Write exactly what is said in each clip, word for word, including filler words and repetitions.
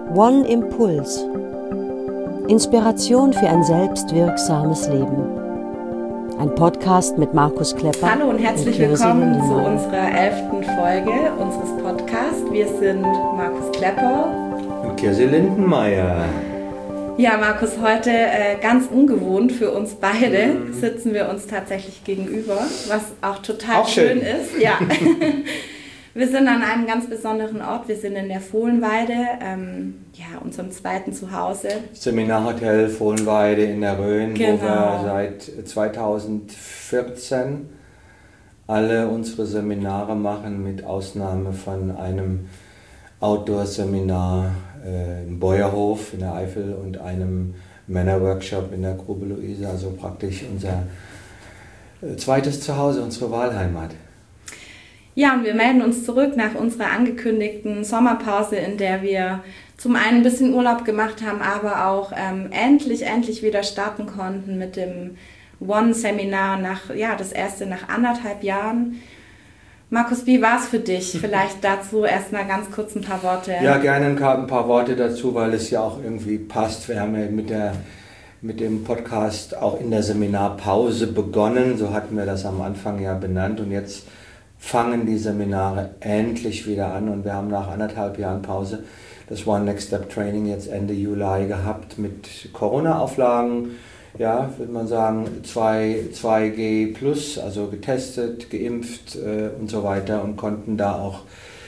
One Impuls. Inspiration für ein selbstwirksames Leben. Ein Podcast mit Markus Klepper. Hallo und herzlich und willkommen zu unserer elften Folge unseres Podcasts. Wir sind Markus Klepper und Kirsi Lindenmeier. Ja, Markus, heute äh, ganz ungewohnt für uns beide mhm. sitzen wir uns tatsächlich gegenüber, was auch total auch schön. schön ist. Ja. Wir sind an einem ganz besonderen Ort. Wir sind in der Fohlenweide, ähm, ja, unserem zweiten Zuhause. Seminarhotel Fohlenweide in der Rhön, genau. wo wir seit zweitausendvierzehn alle unsere Seminare machen, mit Ausnahme von einem Outdoor-Seminar äh, im Beuerhof in der Eifel und einem Männerworkshop in der Grube Luise, also praktisch unser äh, zweites Zuhause, unsere Wahlheimat. Ja, und wir melden uns zurück nach unserer angekündigten Sommerpause, in der wir zum einen ein bisschen Urlaub gemacht haben, aber auch ähm, endlich, endlich wieder starten konnten mit dem One-Seminar, nach, ja, das erste nach anderthalb Jahren. Markus, wie war es für dich? Vielleicht dazu erst mal ganz kurz ein paar Worte. Ja, gerne ein paar Worte dazu, weil es ja auch irgendwie passt. Wir haben ja mit, der, mit dem Podcast auch in der Seminarpause begonnen, so hatten wir das am Anfang ja benannt, und jetzt fangen die Seminare endlich wieder an, und wir haben nach anderthalb Jahren Pause das One Next Step Training jetzt Ende Juli gehabt mit Corona-Auflagen, ja, würde man sagen zwei G plus, also getestet, geimpft äh, und so weiter, und konnten da auch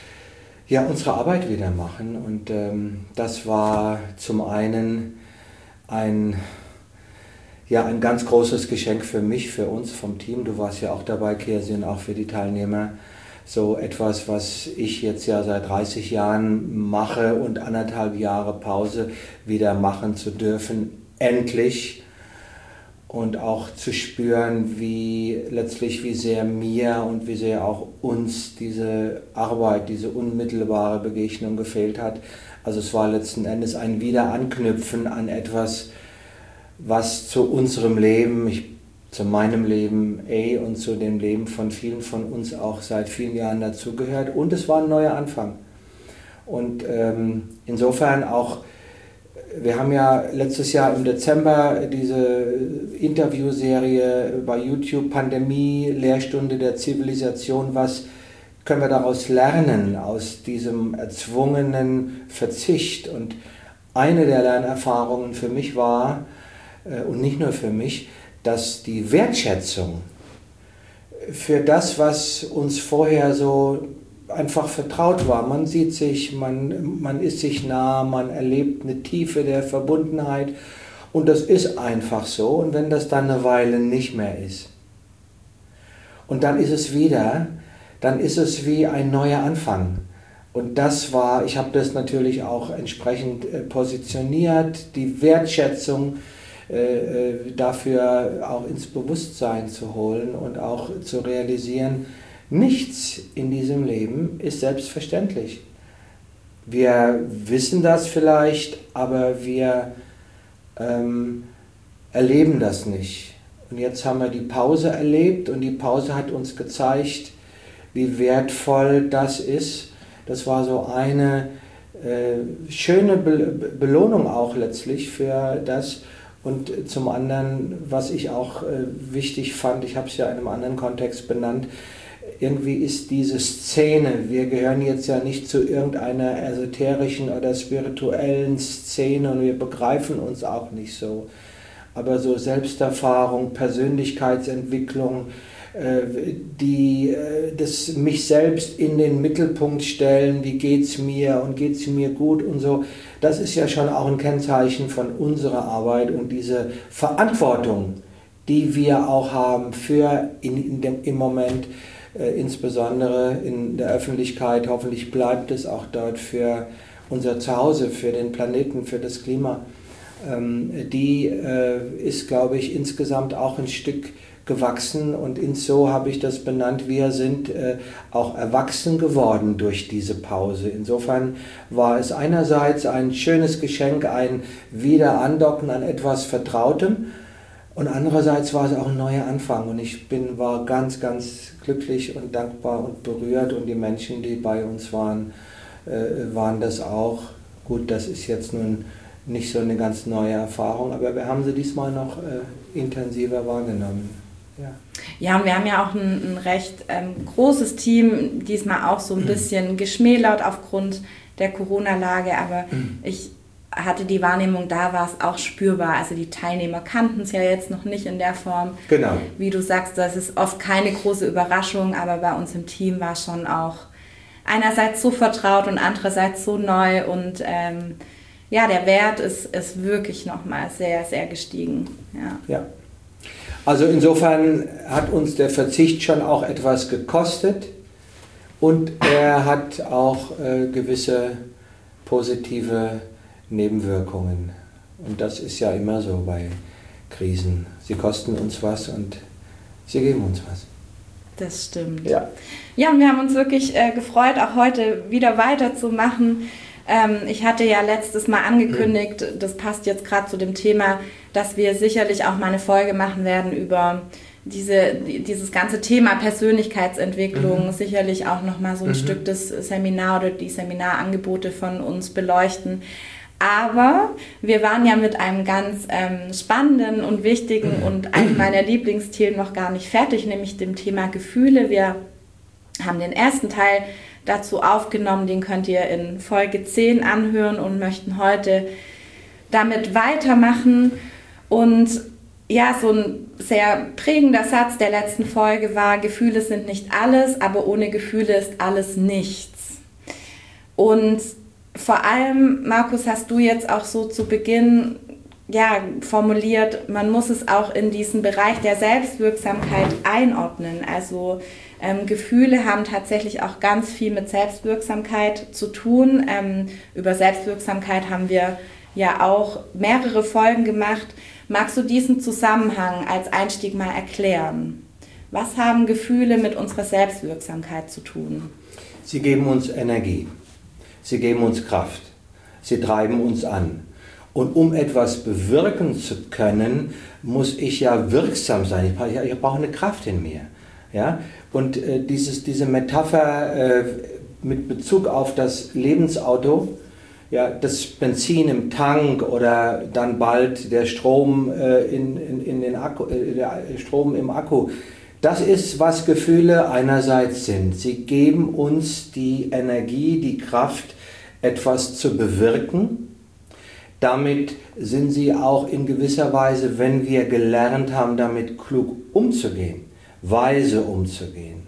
ja, unsere Arbeit wieder machen, und ähm, das war zum einen ein Ja, ein ganz großes Geschenk für mich, für uns vom Team. Du warst ja auch dabei, Kirsi, und auch für die Teilnehmer. So etwas, was ich jetzt ja seit dreißig Jahren mache und anderthalb Jahre Pause wieder machen zu dürfen, endlich. Und auch zu spüren, wie letztlich, wie sehr mir und wie sehr auch uns diese Arbeit, diese unmittelbare Begegnung gefehlt hat. Also es war letzten Endes ein Wiederanknüpfen an etwas, was zu unserem Leben, ich, zu meinem Leben ey, und zu dem Leben von vielen von uns auch seit vielen Jahren dazugehört. Und es war ein neuer Anfang. Und ähm, insofern auch, wir haben ja letztes Jahr im Dezember diese Interviewserie bei YouTube, Pandemie, Lehrstunde der Zivilisation, was können wir daraus lernen, aus diesem erzwungenen Verzicht. Und eine der Lernerfahrungen für mich war, und nicht nur für mich, dass die Wertschätzung für das, was uns vorher so einfach vertraut war, man sieht sich, man, man ist sich nah, man erlebt eine Tiefe der Verbundenheit, und das ist einfach so, und wenn das dann eine Weile nicht mehr ist und dann ist es wieder, dann ist es wie ein neuer Anfang. Und das war, ich habe das natürlich auch entsprechend positioniert, die Wertschätzung dafür auch ins Bewusstsein zu holen und auch zu realisieren, nichts in diesem Leben ist selbstverständlich. Wir wissen das vielleicht, aber wir ähm, erleben das nicht. Und jetzt haben wir die Pause erlebt, und die Pause hat uns gezeigt, wie wertvoll das ist. Das war so eine äh, schöne Be- Belohnung auch letztlich für das. Und zum anderen, was ich auch äh, wichtig fand, ich habe es ja in einem anderen Kontext benannt, irgendwie ist diese Szene, wir gehören jetzt ja nicht zu irgendeiner esoterischen oder spirituellen Szene, und wir begreifen uns auch nicht so, aber so Selbsterfahrung, Persönlichkeitsentwicklung, äh, die äh, das mich selbst in den Mittelpunkt stellen, wie geht's mir und geht's mir gut und so, das ist ja schon auch ein Kennzeichen von unserer Arbeit, und diese Verantwortung, die wir auch haben für in, in dem, im Moment, äh, insbesondere in der Öffentlichkeit, hoffentlich bleibt es auch dort, für unser Zuhause, für den Planeten, für das Klima, ähm, die äh, ist, glaube ich, insgesamt auch ein Stück gewachsen, und so habe ich das benannt, wir sind äh, auch erwachsen geworden durch diese Pause. Insofern war es einerseits ein schönes Geschenk, ein Wiederandocken an etwas Vertrautem, und andererseits war es auch ein neuer Anfang, und ich bin, war ganz, ganz glücklich und dankbar und berührt, und die Menschen, die bei uns waren, äh, waren das auch. Gut, das ist jetzt nun nicht so eine ganz neue Erfahrung, aber wir haben sie diesmal noch äh, intensiver wahrgenommen. Ja. Ja, und wir haben ja auch ein, ein recht ähm, großes Team, diesmal auch so ein bisschen geschmälert aufgrund der Corona-Lage, aber ich hatte die Wahrnehmung, da war es auch spürbar. Also die Teilnehmer kannten es ja jetzt noch nicht in der Form. Genau. Wie du sagst, das ist oft keine große Überraschung, aber bei uns im Team war schon auch einerseits so vertraut und andererseits so neu und ähm, ja, der Wert ist, ist wirklich nochmal sehr, sehr gestiegen. Ja. Ja. Also insofern hat uns der Verzicht schon auch etwas gekostet und er hat auch äh, gewisse positive Nebenwirkungen. Und das ist ja immer so bei Krisen. Sie kosten uns was und sie geben uns was. Das stimmt. Ja, ja, und wir haben uns wirklich äh, gefreut, auch heute wieder weiterzumachen. Ähm, ich hatte ja letztes Mal angekündigt, das passt jetzt gerade zu dem Thema, dass wir sicherlich auch mal eine Folge machen werden über diese, dieses ganze Thema Persönlichkeitsentwicklung, mhm. sicherlich auch nochmal so ein mhm. Stück des Seminar oder die Seminarangebote von uns beleuchten. Aber wir waren ja mit einem ganz ähm, spannenden und wichtigen und einem meiner Lieblingsthemen noch gar nicht fertig, nämlich dem Thema Gefühle. Wir haben den ersten Teil dazu aufgenommen, den könnt ihr in Folge zehn anhören und möchten heute damit weitermachen. Und ja, so ein sehr prägender Satz der letzten Folge war, Gefühle sind nicht alles, aber ohne Gefühle ist alles nichts. Und vor allem, Markus, hast du jetzt auch so zu Beginn ja, formuliert, man muss es auch in diesen Bereich der Selbstwirksamkeit einordnen. Also ähm, Gefühle haben tatsächlich auch ganz viel mit Selbstwirksamkeit zu tun. Ähm, über Selbstwirksamkeit haben wir ja auch mehrere Folgen gemacht. Magst du diesen Zusammenhang als Einstieg mal erklären? Was haben Gefühle mit unserer Selbstwirksamkeit zu tun? Sie geben uns Energie. Sie geben uns Kraft, sie treiben uns an. Und um etwas bewirken zu können, muss ich ja wirksam sein. Ich brauche, ich brauche eine Kraft in mir. Ja? Und äh, dieses, diese Metapher äh, mit Bezug auf das Lebensauto, ja, das Benzin im Tank oder dann bald der Strom, äh, in, in, in den Akku, äh, der Strom im Akku, das ist, was Gefühle einerseits sind. Sie geben uns die Energie, die Kraft, etwas zu bewirken. Damit sind sie auch in gewisser Weise, wenn wir gelernt haben, damit klug umzugehen, weise umzugehen.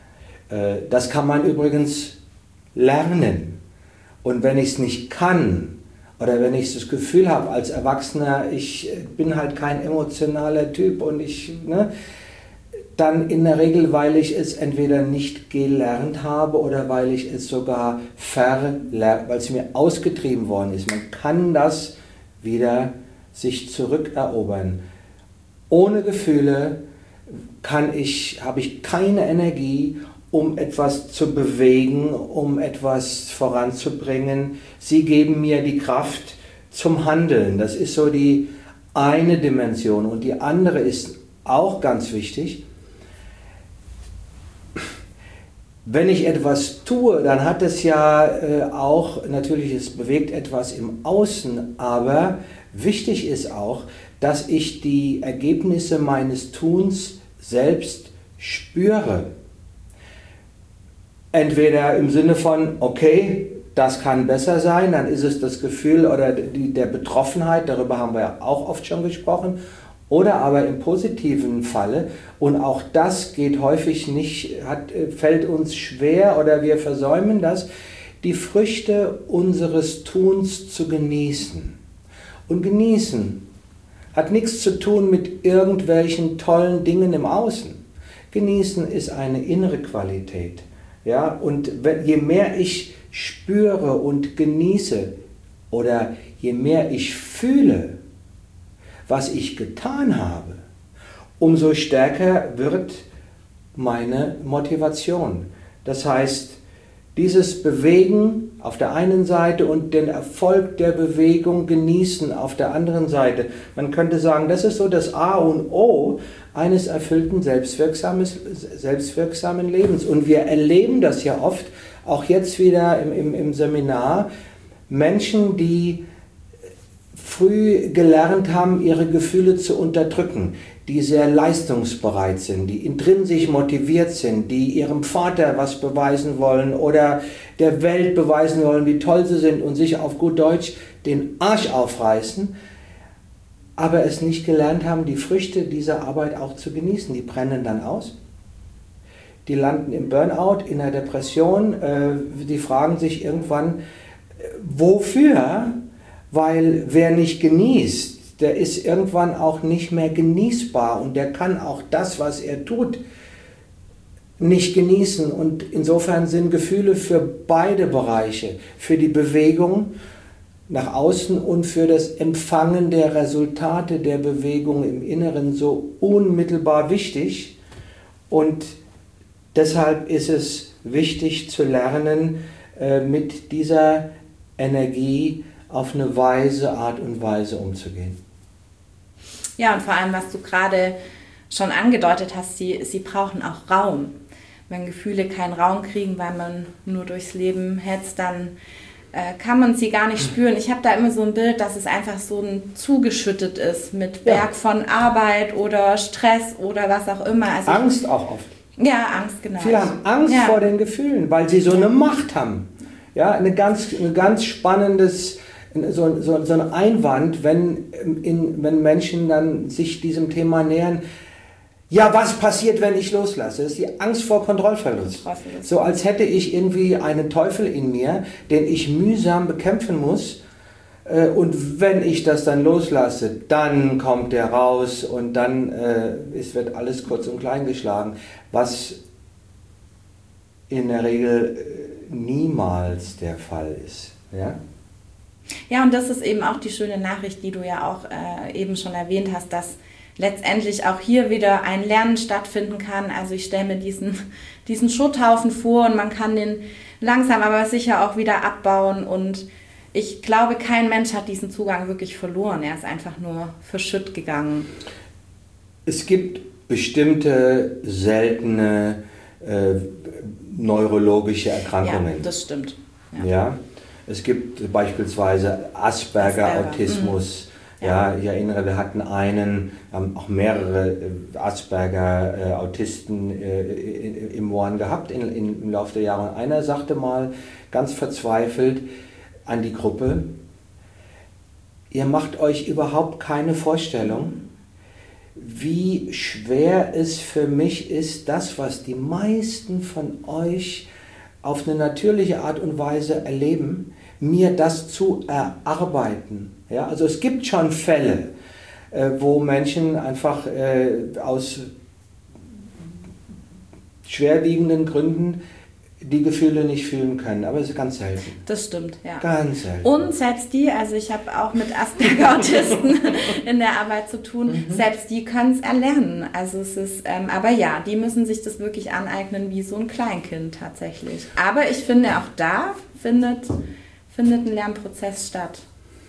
Das kann man übrigens lernen. Und wenn ich es nicht kann, oder wenn ich das Gefühl habe als Erwachsener, ich bin halt kein emotionaler Typ und ich... Ne, dann in der Regel, weil ich es entweder nicht gelernt habe oder weil ich es sogar verlernt, weil es mir ausgetrieben worden ist. Man kann das wieder sich zurückerobern. Ohne Gefühle kann ich, habe ich keine Energie, um etwas zu bewegen, um etwas voranzubringen. Sie geben mir die Kraft zum Handeln. Das ist so die eine Dimension. Und die andere ist auch ganz wichtig. Wenn ich etwas tue, dann hat es ja äh, auch, natürlich, es bewegt etwas im Außen, aber wichtig ist auch, dass ich die Ergebnisse meines Tuns selbst spüre. Entweder im Sinne von, okay, das kann besser sein, dann ist es das Gefühl oder die, der Betroffenheit, darüber haben wir ja auch oft schon gesprochen, oder aber im positiven Falle, und auch das geht häufig nicht, hat, fällt uns schwer oder wir versäumen das, die Früchte unseres Tuns zu genießen. Und genießen hat nichts zu tun mit irgendwelchen tollen Dingen im Außen. Genießen ist eine innere Qualität. Ja? Und je mehr ich spüre und genieße oder je mehr ich fühle, was ich getan habe, umso stärker wird meine Motivation. Das heißt, dieses Bewegen auf der einen Seite und den Erfolg der Bewegung genießen auf der anderen Seite. Man könnte sagen, das ist so das A und O eines erfüllten, selbstwirksamen Lebens. Und wir erleben das ja oft, auch jetzt wieder im, im, im Seminar, Menschen, die früh gelernt haben, ihre Gefühle zu unterdrücken, die sehr leistungsbereit sind, die intrinsisch motiviert sind, die ihrem Vater was beweisen wollen oder der Welt beweisen wollen, wie toll sie sind und sich auf gut Deutsch den Arsch aufreißen, aber es nicht gelernt haben, die Früchte dieser Arbeit auch zu genießen. Die brennen dann aus. Die landen im Burnout, in der Depression. Die fragen sich irgendwann, wofür? Weil wer nicht genießt, der ist irgendwann auch nicht mehr genießbar und der kann auch das, was er tut, nicht genießen. Und insofern sind Gefühle für beide Bereiche, für die Bewegung nach außen und für das Empfangen der Resultate der Bewegung im Inneren so unmittelbar wichtig. Und deshalb ist es wichtig zu lernen, mit dieser Energie auf eine weise Art und Weise umzugehen. Ja, und vor allem, was du gerade schon angedeutet hast, sie, sie brauchen auch Raum. Wenn Gefühle keinen Raum kriegen, weil man nur durchs Leben hetzt, dann äh, kann man sie gar nicht spüren. Ich habe da immer so ein Bild, dass es einfach so ein zugeschüttet ist mit Berg ja. von Arbeit oder Stress oder was auch immer. Also Angst ich, auch oft. Ja, Angst, genau. Viele haben Angst ja. vor den Gefühlen, weil sie so eine Macht haben. Ja, eine ganz, ein ganz spannendes, so, so, so ein Einwand, wenn, in, wenn Menschen dann sich diesem Thema nähern. Ja, was passiert, wenn ich loslasse? Das ist die Angst vor Kontrollverlust. So als hätte ich irgendwie einen Teufel in mir, den ich mühsam bekämpfen muss. Und wenn ich das dann loslasse, dann kommt der raus und dann äh, es wird alles kurz und klein geschlagen, was in der Regel niemals der Fall ist. Ja? Ja, und das ist eben auch die schöne Nachricht, die du ja auch äh, eben schon erwähnt hast, dass letztendlich auch hier wieder ein Lernen stattfinden kann. Also ich stelle mir diesen, diesen Schutthaufen vor und man kann den langsam aber sicher auch wieder abbauen und ich glaube, kein Mensch hat diesen Zugang wirklich verloren. Er ist einfach nur verschütt gegangen. Es gibt bestimmte seltene äh, neurologische Erkrankungen. Ja, das stimmt. Ja. ja. Es gibt beispielsweise Asperger-Autismus. Asperger. Ja. ja, ich erinnere, wir hatten einen, haben auch mehrere Asperger-Autisten äh, im One gehabt in, in, im Laufe der Jahre. Und einer sagte mal ganz verzweifelt an die Gruppe, ihr macht euch überhaupt keine Vorstellung, wie schwer es für mich ist, das, was die meisten von euch auf eine natürliche Art und Weise erleben, mir das zu erarbeiten. Ja, also es gibt schon Fälle, äh, wo Menschen einfach äh, aus schwerwiegenden Gründen die Gefühle nicht fühlen können, aber es ist ganz selten. Das stimmt, ja. Ganz selten. Und selbst die, also ich habe auch mit Asperger-Autisten in der Arbeit zu tun, mhm. selbst die können es erlernen. Also es ist, ähm, aber ja, die müssen sich das wirklich aneignen wie so ein Kleinkind tatsächlich. Aber ich finde, auch da findet, findet ein Lernprozess statt.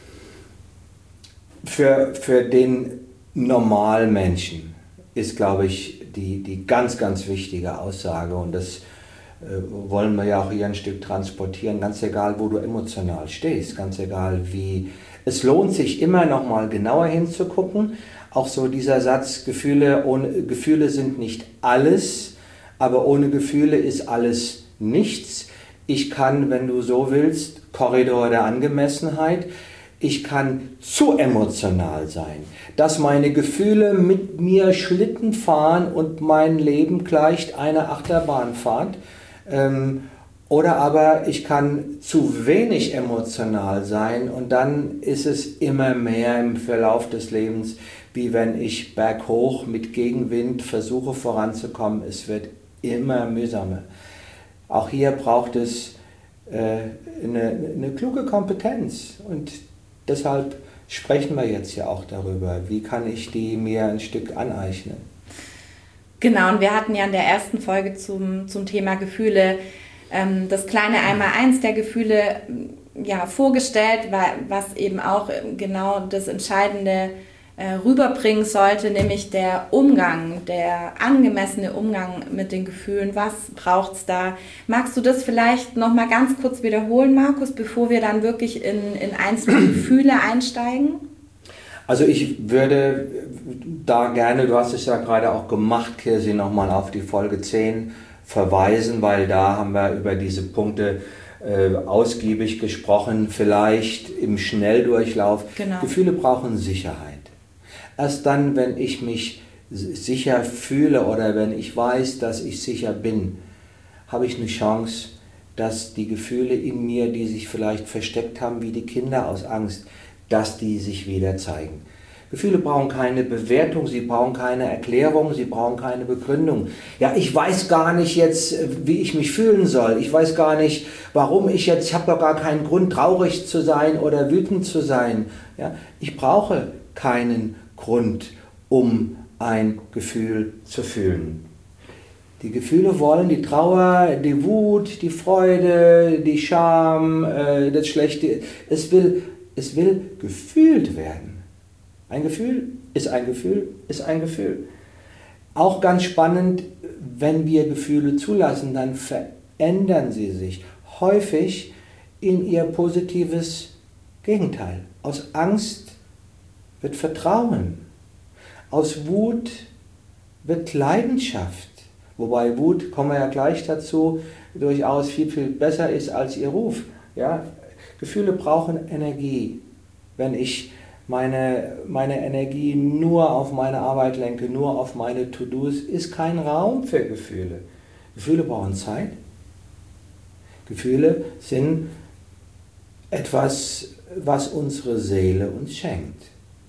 Für, für den Normalmenschen ist, glaube ich, die, die ganz, ganz wichtige Aussage und das wollen wir ja auch hier ein Stück transportieren, ganz egal, wo du emotional stehst, ganz egal wie. Es lohnt sich immer noch mal genauer hinzugucken, auch so dieser Satz, Gefühle, ohne, Gefühle sind nicht alles, aber ohne Gefühle ist alles nichts. Ich kann, wenn du so willst, Korridor der Angemessenheit, ich kann zu emotional sein, dass meine Gefühle mit mir Schlitten fahren und mein Leben gleicht einer Achterbahnfahrt. Ähm, oder aber ich kann zu wenig emotional sein und dann ist es immer mehr im Verlauf des Lebens, wie wenn ich berghoch mit Gegenwind versuche voranzukommen. Es wird immer mühsamer. Auch hier braucht es äh, eine, eine kluge Kompetenz und deshalb sprechen wir jetzt ja auch darüber, wie kann ich die mir ein Stück aneignen. Genau, und wir hatten ja in der ersten Folge zum, zum Thema Gefühle ähm, das kleine Einmaleins der Gefühle ja, vorgestellt, weil, was eben auch genau das entscheidende äh, rüberbringen sollte, nämlich der Umgang, der angemessene Umgang mit den Gefühlen. Was braucht es da? Magst du das vielleicht noch mal ganz kurz wiederholen, Markus, bevor wir dann wirklich in, in einzelne Gefühle einsteigen? Also ich würde da gerne, du hast es ja gerade auch gemacht, Kirsi, nochmal auf die Folge zehn verweisen, weil da haben wir über diese Punkte äh, ausgiebig gesprochen, vielleicht im Schnelldurchlauf. Genau. Gefühle brauchen Sicherheit. Erst dann, wenn ich mich sicher fühle oder wenn ich weiß, dass ich sicher bin, habe ich eine Chance, dass die Gefühle in mir, die sich vielleicht versteckt haben, wie die Kinder aus Angst, dass die sich wieder zeigen. Gefühle brauchen keine Bewertung, sie brauchen keine Erklärung, sie brauchen keine Begründung. Ja, ich weiß gar nicht jetzt, wie ich mich fühlen soll. Ich weiß gar nicht, warum ich jetzt, ich habe doch gar keinen Grund, traurig zu sein oder wütend zu sein. Ja, ich brauche keinen Grund, um ein Gefühl zu fühlen. Die Gefühle wollen die Trauer, die Wut, die Freude, die Scham, das Schlechte. Es will, es will gefühlt werden. Ein Gefühl ist ein Gefühl, ist ein Gefühl. Auch ganz spannend, wenn wir Gefühle zulassen, dann verändern sie sich häufig in ihr positives Gegenteil. Aus Angst wird Vertrauen. Aus Wut wird Leidenschaft. Wobei Wut, kommen wir ja gleich dazu, durchaus viel, viel besser ist als ihr Ruf. Ja? Gefühle brauchen Energie. Wenn ich meine, meine Energie nur auf meine Arbeit lenke, nur auf meine To-Dos, ist kein Raum für Gefühle. Gefühle brauchen Zeit. Gefühle sind etwas, was unsere Seele uns schenkt.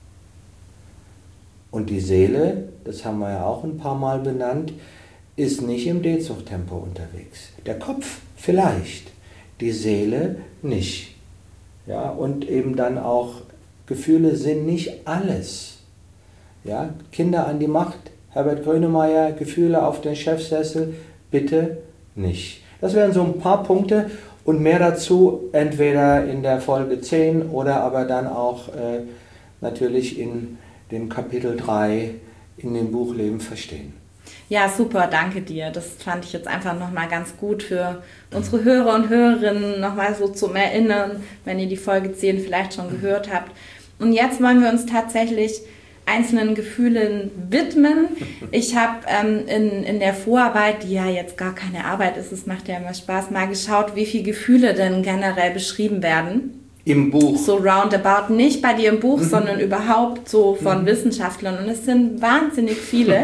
Und die Seele, das haben wir ja auch ein paar Mal benannt, ist nicht im D-Zug-Tempo unterwegs. Der Kopf vielleicht, die Seele nicht. Ja, und eben dann auch, Gefühle sind nicht alles. Ja, Kinder an die Macht, Herbert Grönemeyer, Gefühle auf den Chefsessel, bitte nicht. Das wären so ein paar Punkte und mehr dazu entweder in der Folge zehn oder aber dann auch äh, natürlich in dem Kapitel drei in dem Buch Leben verstehen. Ja, super, danke dir. Das fand ich jetzt einfach nochmal ganz gut für unsere Hörer und Hörerinnen nochmal so zum Erinnern, wenn ihr die Folge zehn vielleicht schon gehört habt. Und jetzt wollen wir uns tatsächlich einzelnen Gefühlen widmen. Ich habe ähm, in, in der Vorarbeit, die ja jetzt gar keine Arbeit ist, es macht ja immer Spaß, mal geschaut, wie viele Gefühle denn generell beschrieben werden. Im Buch? So roundabout, nicht bei dir im Buch, mhm. sondern überhaupt so von mhm. Wissenschaftlern. Und es sind wahnsinnig viele.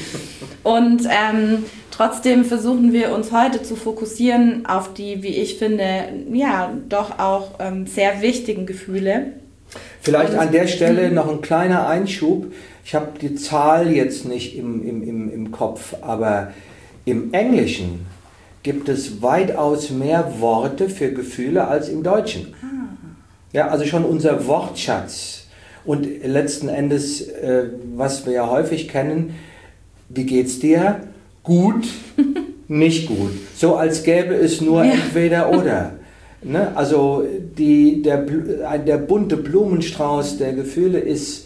Und ähm, trotzdem versuchen wir uns heute zu fokussieren auf die, wie ich finde, ja, doch auch ähm, sehr wichtigen Gefühle. Vielleicht an der Stelle noch ein kleiner Einschub. Ich habe die Zahl jetzt nicht im, im, im, im Kopf, aber im Englischen gibt es weitaus mehr Worte für Gefühle als im Deutschen. Ah. Ja, also schon unser Wortschatz. Und letzten Endes, äh, was wir ja häufig kennen, wie geht's dir? Gut, nicht gut. So als gäbe es nur ja. entweder oder. Ne? Also die, der, der bunte Blumenstrauß der Gefühle ist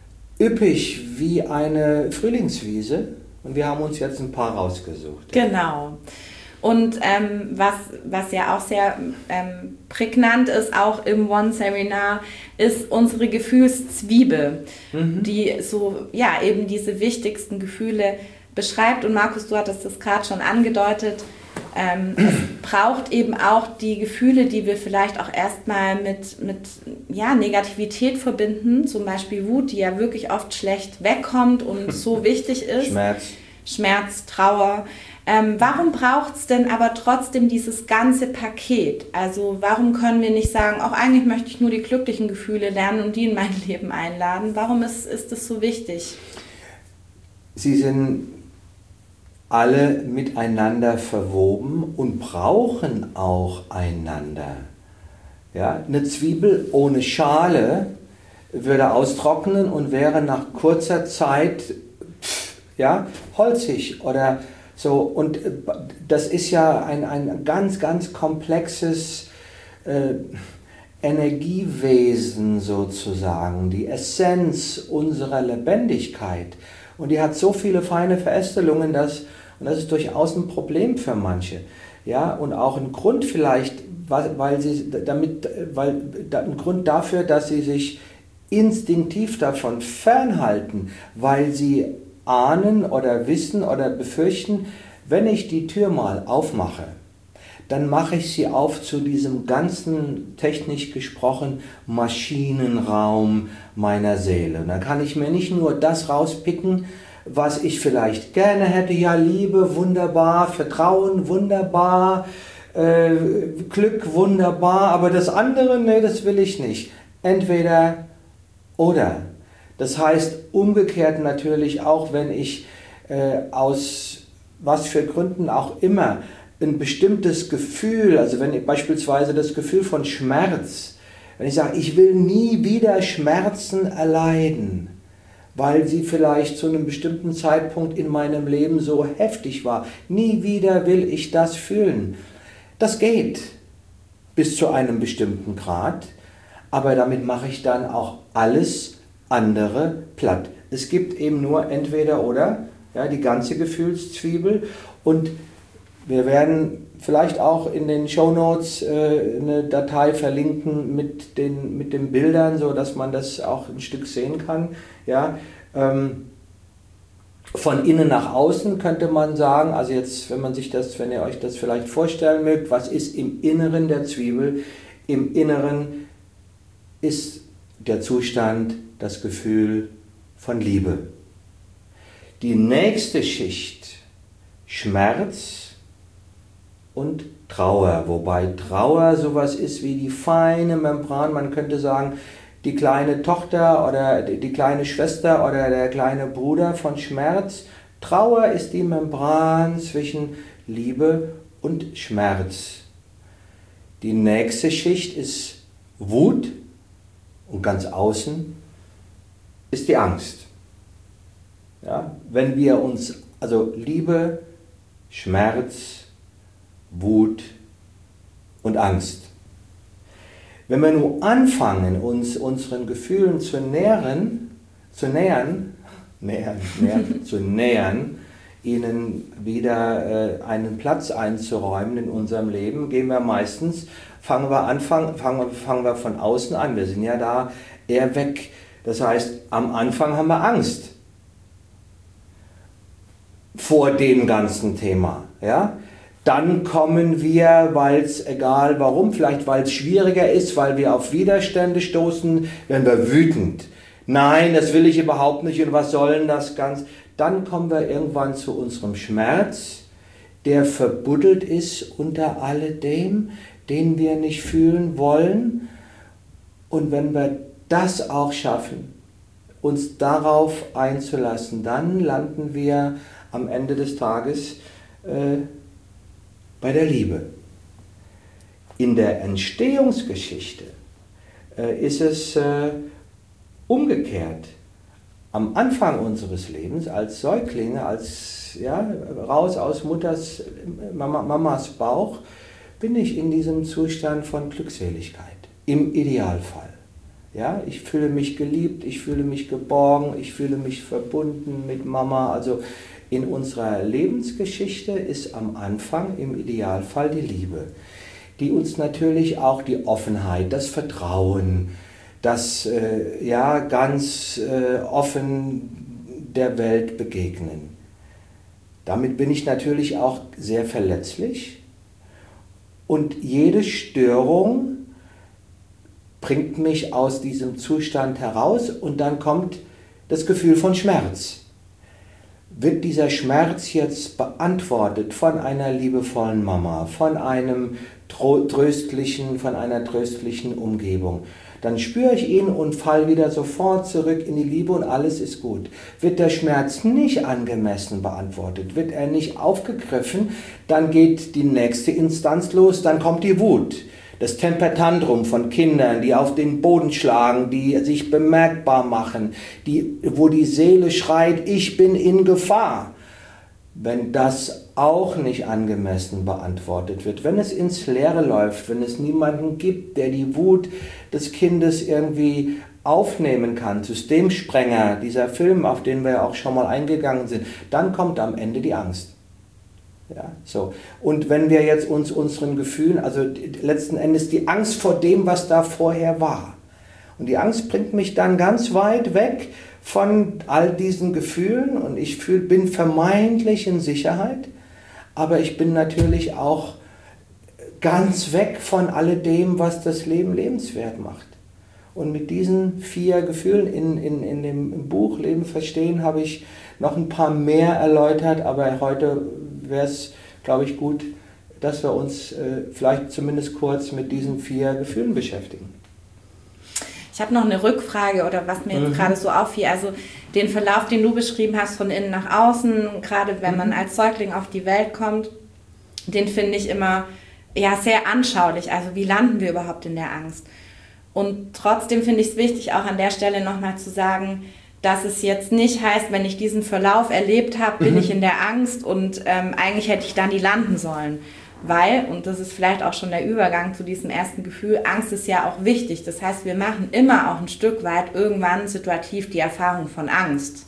üppig wie eine Frühlingswiese und wir haben uns jetzt ein paar rausgesucht. Genau. Und ähm, was, was ja auch sehr ähm, prägnant ist, auch im One-Seminar, ist unsere Gefühlszwiebel, mhm. die so, ja, eben diese wichtigsten Gefühle beschreibt. Und Markus, du hattest das gerade schon angedeutet, ähm, es braucht eben auch die Gefühle, die wir vielleicht auch erstmal mit, mit ja, Negativität verbinden, zum Beispiel Wut, die ja wirklich oft schlecht wegkommt und so wichtig ist. Schmerz. Schmerz, Trauer. Ähm, warum braucht es denn aber trotzdem dieses ganze Paket? Also warum können wir nicht sagen, auch eigentlich möchte ich nur die glücklichen Gefühle lernen und die in mein Leben einladen? Warum ist, ist das so wichtig? Sie sind alle miteinander verwoben und brauchen auch einander. Ja, eine Zwiebel ohne Schale würde austrocknen und wäre nach kurzer Zeit ja, holzig oder so. Und das ist ja ein, ein ganz, ganz komplexes äh, Energiewesen sozusagen, die Essenz unserer Lebendigkeit. Und die hat so viele feine Verästelungen, dass, und das ist durchaus ein Problem für manche. Ja, und auch ein Grund vielleicht, weil sie damit, weil ein Grund dafür, dass sie sich instinktiv davon fernhalten, weil sie ahnen oder wissen oder befürchten, wenn ich die Tür mal aufmache, dann mache ich sie auf zu diesem ganzen, technisch gesprochen, Maschinenraum meiner Seele. Und dann kann ich mir nicht nur das rauspicken, was ich vielleicht gerne hätte, ja, Liebe, wunderbar, Vertrauen, wunderbar, äh, Glück, wunderbar, aber das andere, nee, das will ich nicht. Entweder oder. Das heißt, umgekehrt natürlich auch, wenn ich äh, aus was für Gründen auch immer ein bestimmtes Gefühl, also wenn ich beispielsweise das Gefühl von Schmerz, wenn ich sage, ich will nie wieder Schmerzen erleiden, weil sie vielleicht zu einem bestimmten Zeitpunkt in meinem Leben so heftig war, nie wieder will ich das fühlen. Das geht bis zu einem bestimmten Grad, aber damit mache ich dann auch alles andere platt. Es gibt eben nur entweder oder, ja, die ganze Gefühlszwiebel, und wir werden vielleicht auch in den Shownotes äh, eine Datei verlinken mit den, mit den Bildern, so dass man das auch ein Stück sehen kann. Ja, ähm, von innen nach außen könnte man sagen, also jetzt, wenn man sich das, wenn ihr euch das vielleicht vorstellen mögt, was ist im Inneren der Zwiebel? Im Inneren ist der Zustand, das Gefühl von Liebe. Die nächste Schicht, Schmerz und Trauer, wobei Trauer sowas ist wie die feine Membran, man könnte sagen, die kleine Tochter oder die kleine Schwester oder der kleine Bruder von Schmerz. Trauer ist die Membran zwischen Liebe und Schmerz. Die nächste Schicht ist Wut, und ganz außen ist die Angst. Ja, wenn wir uns, also Liebe, Schmerz, Wut und Angst. Wenn wir nur anfangen, uns unseren Gefühlen zu nähern, zu nähern, nähern, nähern zu nähern, ihnen wieder äh, einen Platz einzuräumen in unserem Leben, gehen wir meistens, fangen wir, anfangen, fangen, fangen wir von außen an. Wir sind ja da eher weg. Das heißt, am Anfang haben wir Angst vor dem ganzen Thema. Ja? Dann kommen wir, weil es, egal warum, vielleicht weil es schwieriger ist, weil wir auf Widerstände stoßen, werden wir wütend. Nein, das will ich überhaupt nicht und was soll denn das ganz? Dann kommen wir irgendwann zu unserem Schmerz, der verbuddelt ist unter alledem, den wir nicht fühlen wollen. Und wenn wir das auch schaffen, uns darauf einzulassen, dann landen wir am Ende des Tages äh, bei der Liebe. In der Entstehungsgeschichte äh, ist es äh, umgekehrt. Am Anfang unseres Lebens, als Säuglinge, als ja, raus aus Mutters, Mama, Mamas Bauch, bin ich in diesem Zustand von Glückseligkeit, im Idealfall. Ja, ich fühle mich geliebt, ich fühle mich geborgen, ich fühle mich verbunden mit Mama. Also in unserer Lebensgeschichte ist am Anfang im Idealfall die Liebe, die uns natürlich auch die Offenheit, das Vertrauen, das äh, ja, ganz äh, offen der Welt begegnen. Damit bin ich natürlich auch sehr verletzlich, und jede Störung bringt mich aus diesem Zustand heraus, und dann kommt das Gefühl von Schmerz. Wird dieser Schmerz jetzt beantwortet von einer liebevollen Mama, von einem tröstlichen, von einer tröstlichen Umgebung, dann spüre ich ihn und falle wieder sofort zurück in die Liebe und alles ist gut. Wird der Schmerz nicht angemessen beantwortet, wird er nicht aufgegriffen, dann geht die nächste Instanz los, dann kommt die Wut. Das Tempertantrum von Kindern, die auf den Boden schlagen, die sich bemerkbar machen, die, wo die Seele schreit, ich bin in Gefahr. wenn das auch nicht angemessen beantwortet wird, wenn es ins Leere läuft, wenn es niemanden gibt, der die Wut des Kindes irgendwie aufnehmen kann, Systemsprenger, dieser Film, auf den wir auch schon mal eingegangen sind, dann kommt am Ende die Angst. Ja, so. Und wenn wir jetzt uns unseren Gefühlen, also letzten Endes die Angst vor dem, was da vorher war. Und die Angst bringt mich dann ganz weit weg von all diesen Gefühlen und ich fühl, bin vermeintlich in Sicherheit, aber ich bin natürlich auch ganz weg von alledem, was das Leben lebenswert macht. Und mit diesen vier Gefühlen in, in, in dem Buch Leben verstehen habe ich noch ein paar mehr erläutert, aber heute wäre es, glaube ich, gut, dass wir uns äh, vielleicht zumindest kurz mit diesen vier Gefühlen beschäftigen. Ich habe noch eine Rückfrage oder was mir jetzt mhm. gerade so auffiel. Also den Verlauf, den du beschrieben hast, von innen nach außen, gerade wenn mhm. man als Säugling auf die Welt kommt, den finde ich immer ja, sehr anschaulich. Also wie landen wir überhaupt in der Angst? Und trotzdem finde ich es wichtig, auch an der Stelle nochmal zu sagen, dass es jetzt nicht heißt, wenn ich diesen Verlauf erlebt habe, bin mhm. ich in der Angst und ähm, eigentlich hätte ich da nie landen sollen. Weil, und das ist vielleicht auch schon der Übergang zu diesem ersten Gefühl, Angst ist ja auch wichtig. Das heißt, wir machen immer auch ein Stück weit irgendwann situativ die Erfahrung von Angst.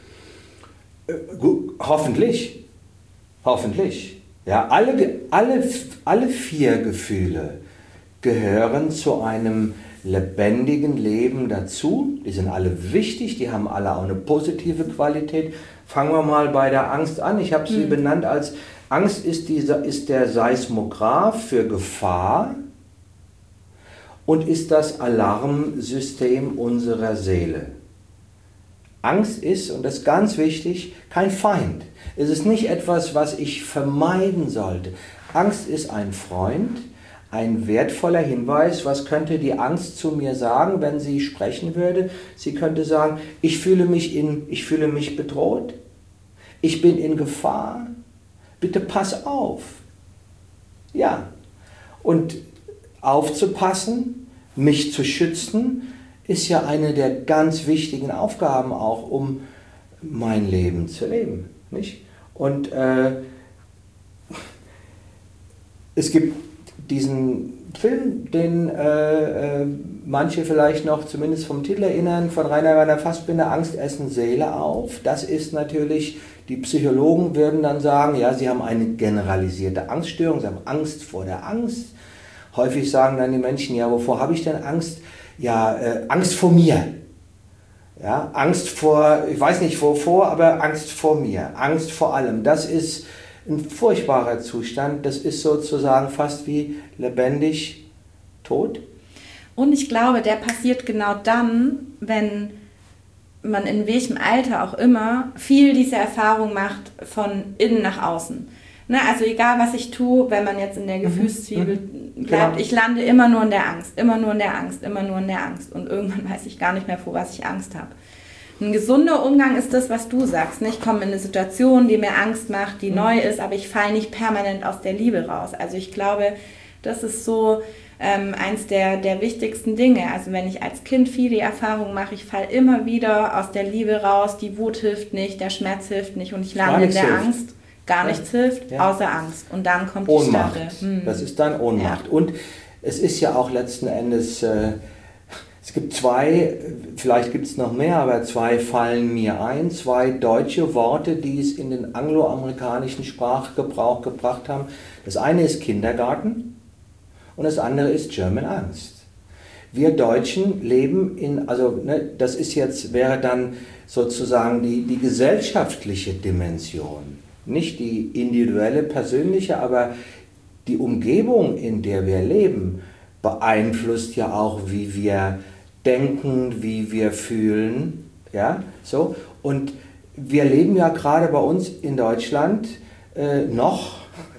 Äh, gut, hoffentlich. Hoffentlich. Ja, alle, alle, alle vier Gefühle gehören zu einem lebendigen Leben dazu. Die sind alle wichtig, die haben alle auch eine positive Qualität. Fangen wir mal bei der Angst an. Ich habe sie hm. benannt als Angst ist, dieser, ist der Seismograph für Gefahr und ist das Alarmsystem unserer Seele. Angst ist, und das ist ganz wichtig, kein Feind. Es ist nicht etwas, was ich vermeiden sollte. Angst ist ein Freund, ein wertvoller Hinweis. Was könnte die Angst zu mir sagen, wenn sie sprechen würde? Sie könnte sagen, ich fühle mich, in, ich fühle mich bedroht, ich bin in Gefahr. Bitte pass auf. Ja. Und aufzupassen, mich zu schützen, ist ja eine der ganz wichtigen Aufgaben auch, um mein Leben zu leben. Nicht? Und äh, es gibt diesen Film, den äh, äh, manche vielleicht noch zumindest vom Titel erinnern, von Rainer Werner Fassbinder, Angst essen Seele auf. Das ist natürlich, die Psychologen würden dann sagen, ja, sie haben eine generalisierte Angststörung, sie haben Angst vor der Angst. Häufig sagen dann die Menschen, ja, wovor habe ich denn Angst? Ja, äh, Angst vor mir. Ja, Angst vor, ich weiß nicht wovor, aber Angst vor mir, Angst vor allem. Das ist ein furchtbarer Zustand, das ist sozusagen fast wie lebendig tot. Und ich glaube, der passiert genau dann, wenn man in welchem Alter auch immer viel diese Erfahrung macht von innen nach außen. Ne, also egal, was ich tue, wenn man jetzt in der Gefühlszwiebel mhm. bleibt, genau. Ich lande immer nur in der Angst, immer nur in der Angst, immer nur in der Angst. Und irgendwann weiß ich gar nicht mehr, vor was ich Angst habe. Ein gesunder Umgang ist das, was du sagst. Ne? Ich komme in eine Situation, die mir Angst macht, die mhm. neu ist, aber ich falle nicht permanent aus der Liebe raus. Also ich glaube, das ist so ähm, eins der, der wichtigsten Dinge. Also wenn ich als Kind viel die Erfahrung mache, ich falle immer wieder aus der Liebe raus, die Wut hilft nicht, der Schmerz hilft nicht und ich lande in der hilft. Angst. Gar nichts ja. hilft, ja. außer Angst. Und dann kommt Ohnmacht. die Starre. Hm. Das ist dann Ohnmacht. Ja. Und es ist ja auch letzten Endes... Äh, Es gibt zwei, vielleicht gibt es noch mehr, aber zwei fallen mir ein, zwei deutsche Worte, die es in den angloamerikanischen Sprachgebrauch gebracht haben. Das eine ist Kindergarten und das andere ist German Angst. Wir Deutschen leben in, also ne, das ist jetzt, wäre dann sozusagen die, die gesellschaftliche Dimension, nicht die individuelle, persönliche, aber die Umgebung, in der wir leben, beeinflusst ja auch, wie wir denken, wie wir fühlen, ja, so. Und wir leben ja gerade bei uns in Deutschland äh, noch,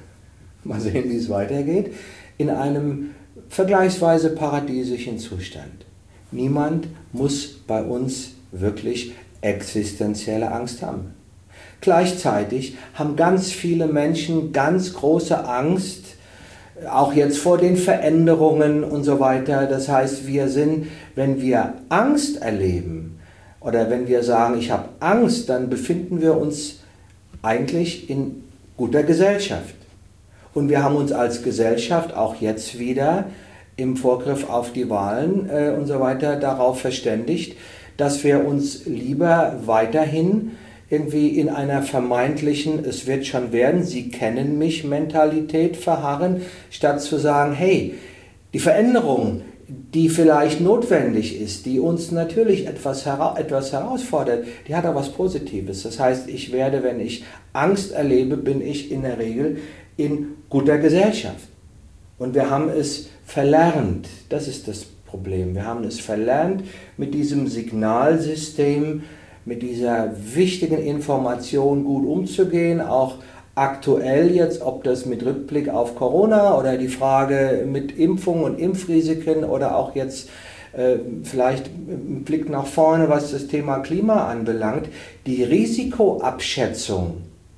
mal sehen, wie es weitergeht, in einem vergleichsweise paradiesischen Zustand. Niemand muss bei uns wirklich existenzielle Angst haben. Gleichzeitig haben ganz viele Menschen ganz große Angst, auch jetzt vor den Veränderungen und so weiter. Das heißt, wir sind, wenn wir Angst erleben oder wenn wir sagen, ich habe Angst, dann befinden wir uns eigentlich in guter Gesellschaft. Und wir haben uns als Gesellschaft auch jetzt wieder im Vorgriff auf die Wahlen äh, und so weiter darauf verständigt, dass wir uns lieber weiterhin irgendwie in einer vermeintlichen, es wird schon werden, Sie kennen mich Mentalität verharren, statt zu sagen, hey, die Veränderung, die vielleicht notwendig ist, die uns natürlich etwas, hera- etwas herausfordert, die hat auch was Positives. Das heißt, ich werde, wenn ich Angst erlebe, bin ich in der Regel in guter Gesellschaft. Und wir haben es verlernt, das ist das Problem, wir haben es verlernt, mit diesem Signalsystem, mit dieser wichtigen Information gut umzugehen, auch aktuell jetzt, ob das mit Rückblick auf Corona oder die Frage mit Impfung und Impfrisiken oder auch jetzt äh, vielleicht ein Blick nach vorne, was das Thema Klima anbelangt, die Risikoabschätzung,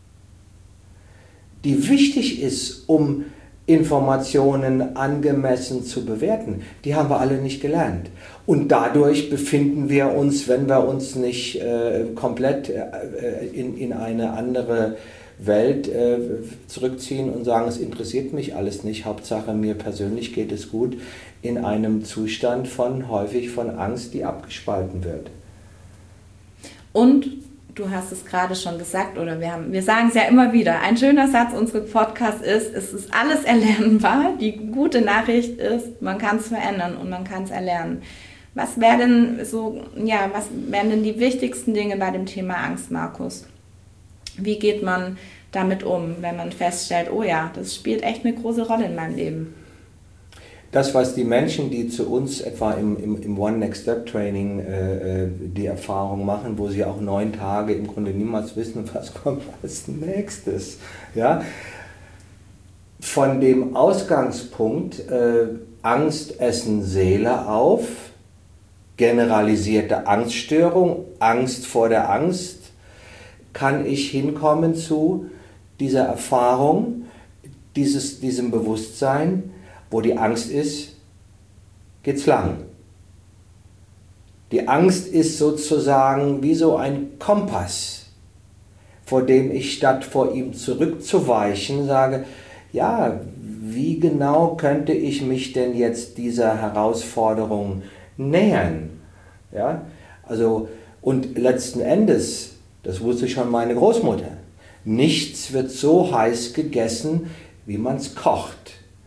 die wichtig ist, um Informationen angemessen zu bewerten, die haben wir alle nicht gelernt. Und dadurch befinden wir uns, wenn wir uns nicht äh, komplett äh, in, in eine andere Welt äh, zurückziehen und sagen, es interessiert mich alles nicht, Hauptsache mir persönlich geht es gut, in einem Zustand von häufig von Angst, die abgespalten wird. Und du hast es gerade schon gesagt, oder wir haben, wir sagen es ja immer wieder, ein schöner Satz unseres Podcasts ist, es ist alles erlernbar. Die gute Nachricht ist, man kann es verändern und man kann es erlernen. Was wäre denn so, ja, was wären denn die wichtigsten Dinge bei dem Thema Angst, Markus? Wie geht man damit um, wenn man feststellt, oh ja, das spielt echt eine große Rolle in meinem Leben? Das, was die Menschen, die zu uns etwa im, im, im One-Next-Step-Training äh, die Erfahrung machen, wo sie auch neun Tage im Grunde niemals wissen, was kommt als nächstes. Ja? Von dem Ausgangspunkt äh, Angst essen Seele auf, generalisierte Angststörung, Angst vor der Angst, kann ich hinkommen zu dieser Erfahrung, dieses, diesem Bewusstsein, wo die Angst ist, geht's lang. Die Angst ist sozusagen wie so ein Kompass, vor dem ich statt vor ihm zurückzuweichen sage, ja, wie genau könnte ich mich denn jetzt dieser Herausforderung nähern? Ja, also, und letzten Endes, das wusste schon meine Großmutter, nichts wird so heiß gegessen, wie man es kocht.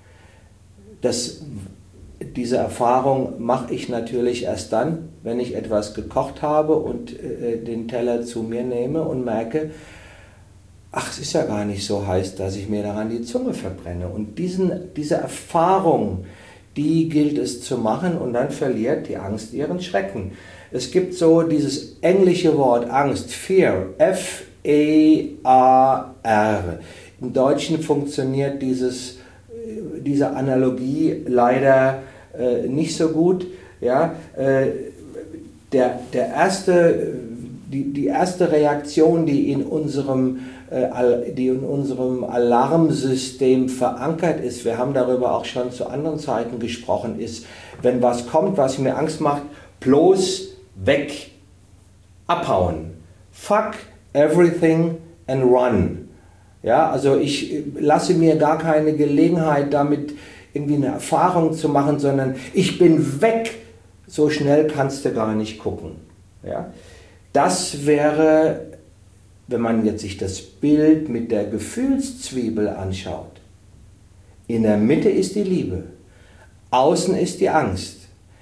Das, diese Erfahrung mache ich natürlich erst dann, wenn ich etwas gekocht habe und äh, den Teller zu mir nehme und merke, ach, es ist ja gar nicht so heiß, dass ich mir daran die Zunge verbrenne. Und diesen, diese Erfahrung, die gilt es zu machen und dann verliert die Angst ihren Schrecken. Es gibt so dieses englische Wort Angst, Fear, F E A R. Im Deutschen funktioniert dieses diese Analogie leider äh, nicht so gut. Ja? Äh, der, der erste, die, die erste Reaktion, die in, unserem, äh, die in unserem Alarmsystem verankert ist, wir haben darüber auch schon zu anderen Zeiten gesprochen, ist, wenn was kommt, was mir Angst macht, bloß weg, abhauen. Fuck everything and run. Ja, also ich lasse mir gar keine Gelegenheit, damit irgendwie eine Erfahrung zu machen, sondern ich bin weg. So schnell kannst du gar nicht gucken. Ja? Das wäre, wenn man jetzt sich das Bild mit der Gefühlszwiebel anschaut. In der Mitte ist die Liebe, außen ist die Angst.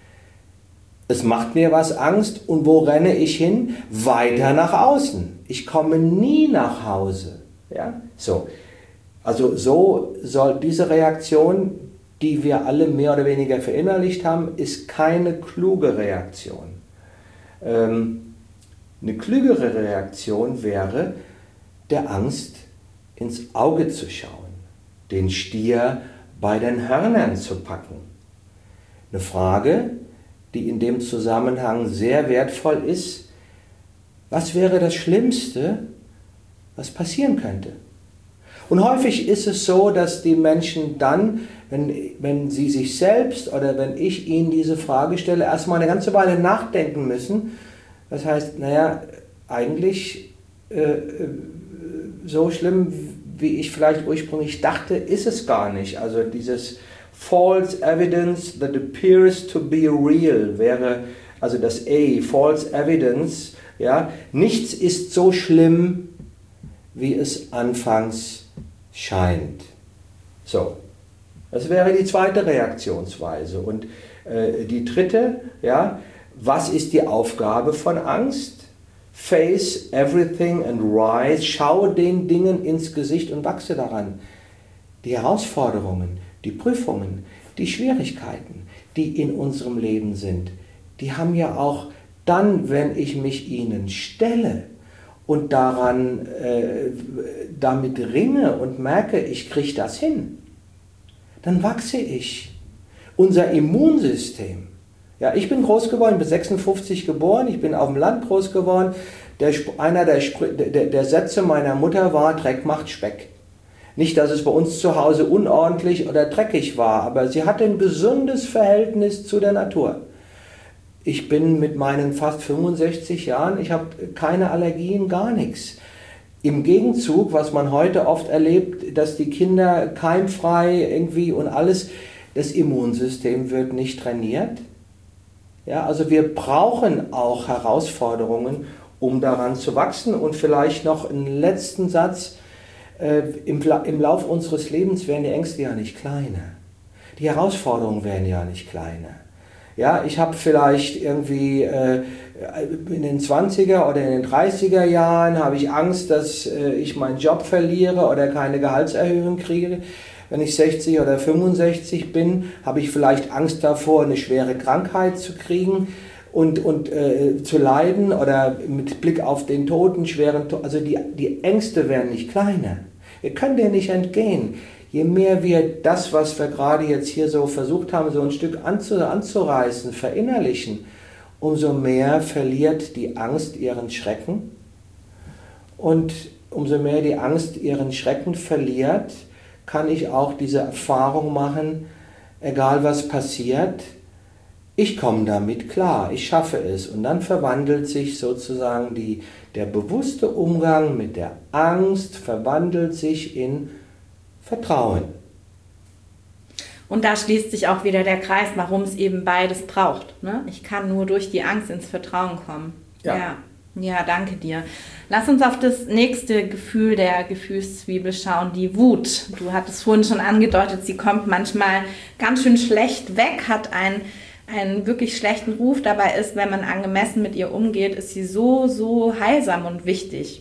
Es macht mir was Angst und wo renne ich hin? Weiter nach außen. Ich komme nie nach Hause. Ja, so. Also so soll diese Reaktion, die wir alle mehr oder weniger verinnerlicht haben, ist keine kluge Reaktion. Ähm, eine klügere Reaktion wäre, der Angst ins Auge zu schauen, den Stier bei den Hörnern zu packen. Eine Frage, die in dem Zusammenhang sehr wertvoll ist, was wäre das Schlimmste, was passieren könnte? Und häufig ist es so, dass die Menschen dann, wenn, wenn sie sich selbst oder wenn ich ihnen diese Frage stelle, erstmal eine ganze Weile nachdenken müssen. Das heißt, naja, eigentlich äh, so schlimm, wie ich vielleicht ursprünglich dachte, ist es gar nicht. Also dieses false evidence that appears to be real wäre, also das A, false evidence, ja, nichts ist so schlimm, wie es anfangs scheint. So, das wäre die zweite Reaktionsweise. Und äh, die dritte, ja, was ist die Aufgabe von Angst? Face everything and rise, schaue den Dingen ins Gesicht und wachse daran. Die Herausforderungen, die Prüfungen, die Schwierigkeiten, die in unserem Leben sind, die haben ja auch dann, wenn ich mich ihnen stelle und daran, äh, damit ringe und merke, ich kriege das hin, dann wachse ich. Unser Immunsystem, ja, ich bin groß geworden, ich bin sechsundfünfzig geboren, ich bin auf dem Land groß geworden. Der, einer der, der, der Sätze meiner Mutter war, Dreck macht Speck. Nicht, dass es bei uns zu Hause unordentlich oder dreckig war, aber sie hatte ein gesundes Verhältnis zu der Natur. Ich bin mit meinen fast fünfundsechzig Jahren, ich habe keine Allergien, gar nichts. Im Gegenzug, was man heute oft erlebt, dass die Kinder keimfrei irgendwie und alles, das Immunsystem wird nicht trainiert. Ja, also wir brauchen auch Herausforderungen, um daran zu wachsen. Und vielleicht noch einen letzten Satz. Äh, im, Im Lauf unseres Lebens werden die Ängste ja nicht kleiner. Die Herausforderungen werden ja nicht kleiner. Ja, ich habe vielleicht irgendwie äh, in den zwanziger oder in den dreißiger Jahren habe ich Angst, dass äh, ich meinen Job verliere oder keine Gehaltserhöhung kriege. Wenn ich sechzig oder fünfundsechzig bin, habe ich vielleicht Angst davor, eine schwere Krankheit zu kriegen und, und äh, zu leiden oder mit Blick auf den Tod, einen schweren Tod. Also die, die Ängste werden nicht kleiner. Wir können denen nicht entgehen. Je mehr wir das, was wir gerade jetzt hier so versucht haben, so ein Stück anzu, anzureißen, verinnerlichen, umso mehr verliert die Angst ihren Schrecken. Und umso mehr die Angst ihren Schrecken verliert, kann ich auch diese Erfahrung machen, egal was passiert, ich komme damit klar, ich schaffe es. Und dann verwandelt sich sozusagen die, der bewusste Umgang mit der Angst, verwandelt sich in Vertrauen. Und da schließt sich auch wieder der Kreis, warum es eben beides braucht. Ne? Ich kann nur durch die Angst ins Vertrauen kommen. Ja. Ja. Ja, danke dir. Lass uns auf das nächste Gefühl der Gefühlszwiebel schauen, die Wut. Du hattest vorhin schon angedeutet, sie kommt manchmal ganz schön schlecht weg, hat einen, einen wirklich schlechten Ruf. Dabei ist, wenn man angemessen mit ihr umgeht, ist sie so, so heilsam und wichtig.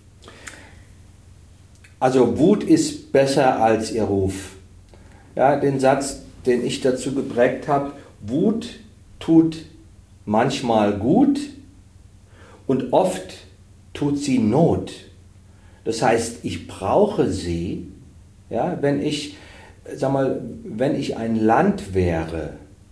Also Wut ist besser als ihr Ruf. Ja, den Satz, den ich dazu geprägt habe, Wut tut manchmal gut, und oft tut sie Not. Das heißt, ich brauche sie, ja, wenn ich, sag mal, wenn ich ein Land wäre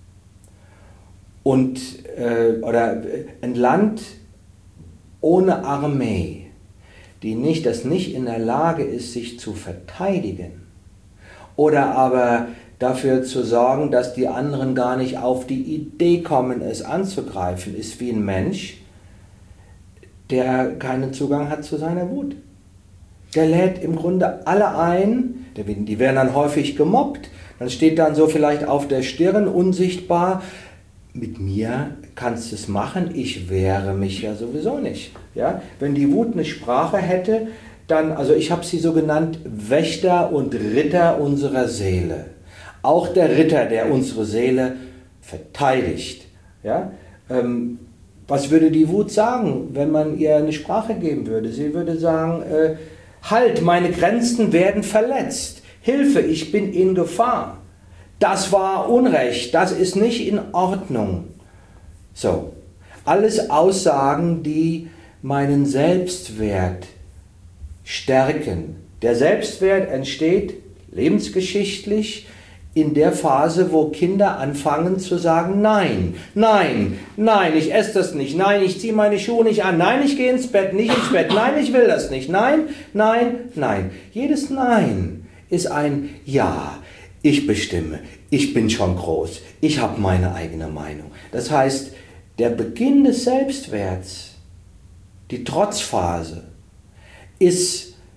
und, äh, oder ein Land ohne Armee, die nicht, das nicht in der Lage ist, sich zu verteidigen, oder aber dafür zu sorgen, dass die anderen gar nicht auf die Idee kommen, es anzugreifen, ist wie ein Mensch, der keinen Zugang hat zu seiner Wut. Der lädt im Grunde alle ein, die werden dann häufig gemobbt, dann steht dann so vielleicht auf der Stirn unsichtbar, mit mir kannst du es machen, ich wehre mich ja sowieso nicht. Ja? Wenn die Wut eine Sprache hätte, dann, also ich habe sie so genannt, Wächter und Ritter unserer Seele. Auch der Ritter, der unsere Seele verteidigt. Ja? Ähm, Was würde die Wut sagen, wenn man ihr eine Sprache geben würde? Sie würde sagen, äh, halt, meine Grenzen werden verletzt. Hilfe, ich bin in Gefahr. Das war Unrecht, das ist nicht in Ordnung. So, alles Aussagen, die meinen Selbstwert stärken. Der Selbstwert entsteht lebensgeschichtlich in der Phase, wo Kinder anfangen zu sagen, nein, nein, nein, ich esse das nicht, nein, ich ziehe meine Schuhe nicht an, nein, ich gehe ins Bett, nicht ins Bett, nein, ich will das nicht, nein, nein, nein. Jedes Nein ist ein Ja, ich bestimme, ich bin schon groß, ich habe meine eigene Meinung. Das heißt, der Beginn des Selbstwerts, die Trotzphase, ist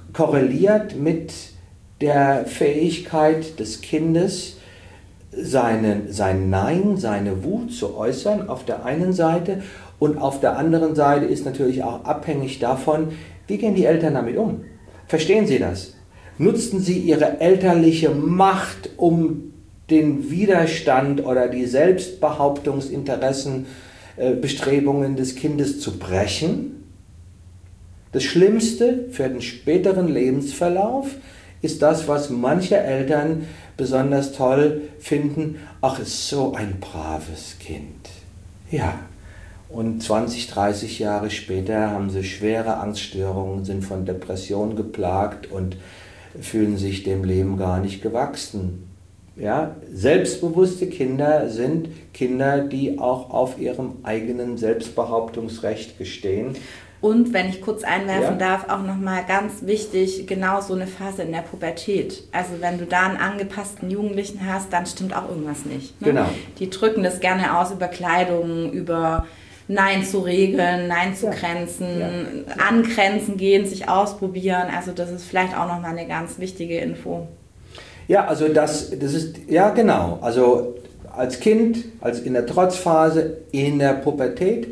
korreliert mit der Fähigkeit des Kindes, seinen, sein Nein, seine Wut zu äußern auf der einen Seite, und auf der anderen Seite ist natürlich auch abhängig davon, wie gehen die Eltern damit um? Verstehen Sie das? Nutzen Sie Ihre elterliche Macht, um den Widerstand oder die Selbstbehauptungsinteressen, äh, Bestrebungen des Kindes zu brechen? Das Schlimmste für den späteren Lebensverlauf ist das, was manche Eltern besonders toll finden. Ach, ist so ein braves Kind. Ja, und zwanzig, dreißig Jahre später haben sie schwere Angststörungen, sind von Depressionen geplagt und fühlen sich dem Leben gar nicht gewachsen. Ja, selbstbewusste Kinder sind Kinder, die auch auf ihrem eigenen Selbstbehauptungsrecht bestehen. Und wenn ich kurz einwerfen Ja. darf, auch nochmal ganz wichtig, genau so eine Phase in der Pubertät. Also wenn du da einen angepassten Jugendlichen hast, dann stimmt auch irgendwas nicht. Ne? Genau. Die drücken das gerne aus über Kleidung, über Nein zu Regeln, Nein zu Ja. Grenzen, Ja. an Grenzen gehen, sich ausprobieren. Also das ist vielleicht auch nochmal eine ganz wichtige Info. Ja, also das, das ist, ja genau, also als Kind, als in der Trotzphase, in der Pubertät.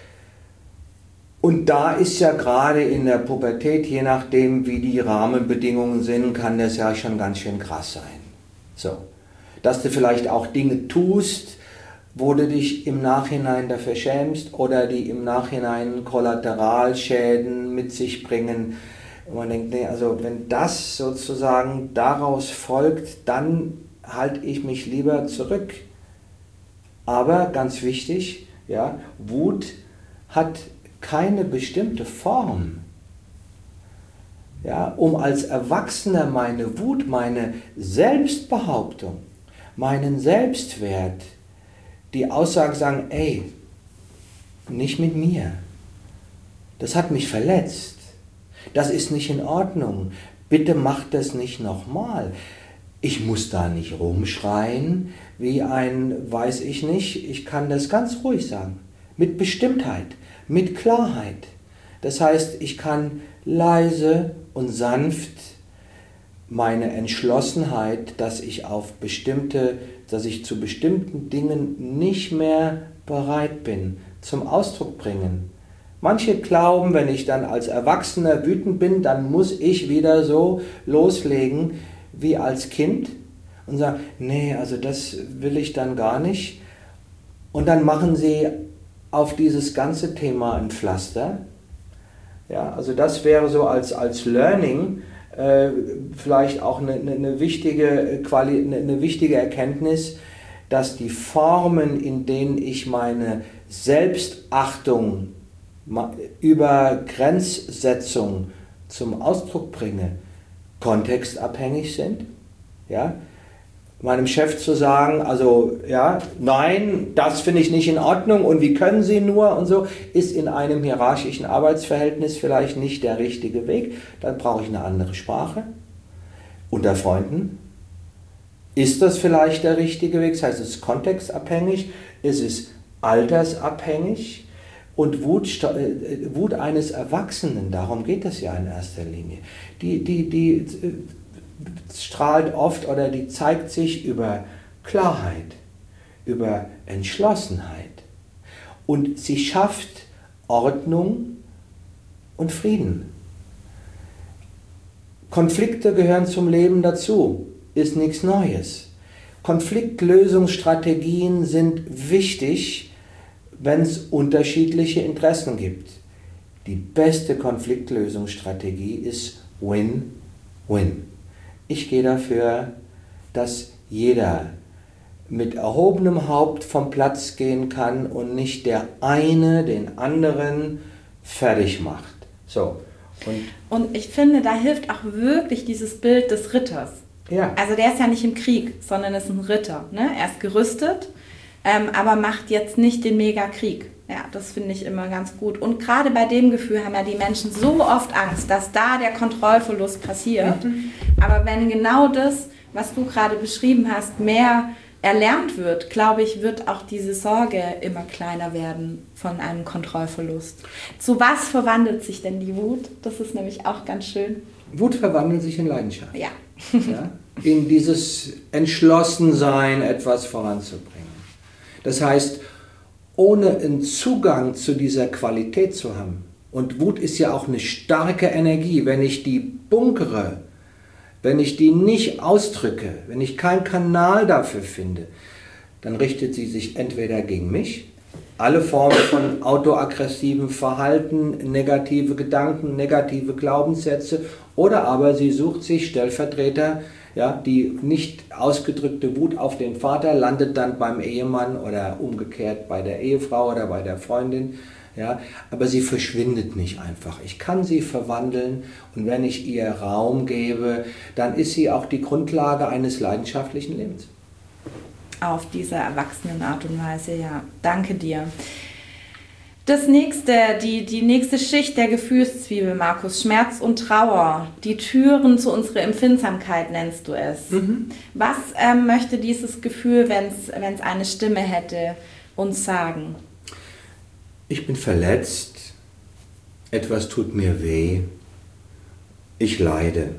Und da ist ja gerade in der Pubertät, je nachdem wie die Rahmenbedingungen sind, kann das ja schon ganz schön krass sein. So, dass du vielleicht auch Dinge tust, wo du dich im Nachhinein dafür schämst oder die im Nachhinein Kollateralschäden mit sich bringen. Und man denkt, nee, also wenn das sozusagen daraus folgt, dann halte ich mich lieber zurück. Aber ganz wichtig, ja, Wut hat keine bestimmte Form. Ja, um als Erwachsener meine Wut, meine Selbstbehauptung, meinen Selbstwert, die Aussagen sagen, ey, nicht mit mir. Das hat mich verletzt. Das ist nicht in Ordnung. Bitte mach das nicht nochmal. Ich muss da nicht rumschreien wie ein, weiß ich nicht. Ich kann das ganz ruhig sagen. Mit Bestimmtheit, mit Klarheit. Das heißt, ich kann leise und sanft meine Entschlossenheit, dass ich auf bestimmte, dass ich zu bestimmten Dingen nicht mehr bereit bin, zum Ausdruck bringen. Manche glauben, wenn ich dann als Erwachsener wütend bin, dann muss ich wieder so loslegen wie als Kind und sagen, nee, also das will ich dann gar nicht. Und dann machen sie auf dieses ganze Thema ein Pflaster. Ja, also das wäre so als, als Learning äh, vielleicht auch eine, eine, wichtige Quali- eine, eine wichtige Erkenntnis, dass die Formen, in denen ich meine Selbstachtung über Grenzsetzung zum Ausdruck bringe, kontextabhängig sind. Ja? Meinem Chef zu sagen, also ja, nein, das finde ich nicht in Ordnung und wie können Sie nur und so, ist in einem hierarchischen Arbeitsverhältnis vielleicht nicht der richtige Weg. Dann brauche ich eine andere Sprache. Unter Freunden ist das vielleicht der richtige Weg. Das heißt, es ist kontextabhängig, es ist altersabhängig. Und Wut, Wut eines Erwachsenen, darum geht es ja in erster Linie, die, die, die strahlt oft oder die zeigt sich über Klarheit, über Entschlossenheit. Und sie schafft Ordnung und Frieden. Konflikte gehören zum Leben dazu, ist nichts Neues. Konfliktlösungsstrategien sind wichtig, wenn es unterschiedliche Interessen gibt. Die beste Konfliktlösungsstrategie ist Win-Win. Ich gehe dafür, dass jeder mit erhobenem Haupt vom Platz gehen kann und nicht der eine den anderen fertig macht. So. Und, und ich finde, da hilft auch wirklich dieses Bild des Ritters. Ja. Also der ist ja nicht im Krieg, sondern ist ein Ritter. Ne? Er ist gerüstet, ähm, aber macht jetzt nicht den Megakrieg. Ja, das finde ich immer ganz gut. Und gerade bei dem Gefühl haben ja die Menschen so oft Angst, dass da der Kontrollverlust passiert. Mhm. Aber wenn genau das, was du gerade beschrieben hast, mehr erlernt wird, glaube ich, wird auch diese Sorge immer kleiner werden von einem Kontrollverlust. Zu was verwandelt sich denn die Wut? Das ist nämlich auch ganz schön. Wut verwandelt sich in Leidenschaft. Ja. Ja? In dieses Entschlossensein, etwas voranzubringen. Das heißt, ohne einen Zugang zu dieser Qualität zu haben, und Wut ist ja auch eine starke Energie, wenn ich die bunkere, wenn ich die nicht ausdrücke, wenn ich keinen Kanal dafür finde, dann richtet sie sich entweder gegen mich, alle Formen von autoaggressivem Verhalten, negative Gedanken, negative Glaubenssätze, oder aber sie sucht sich Stellvertreter, ja, die nicht ausgedrückte Wut auf den Vater landet dann beim Ehemann oder umgekehrt bei der Ehefrau oder bei der Freundin. Ja, aber sie verschwindet nicht einfach. Ich kann sie verwandeln, und wenn ich ihr Raum gebe, dann ist sie auch die Grundlage eines leidenschaftlichen Lebens. Auf diese erwachsenen Art und Weise, ja. Danke dir. Das nächste, die, die nächste Schicht der Gefühlszwiebel, Markus, Schmerz und Trauer, die Türen zu unserer Empfindsamkeit nennst du es. Mhm. Was ähm, möchte dieses Gefühl, wenn es eine Stimme hätte, uns sagen? Ich bin verletzt, etwas tut mir weh, ich leide.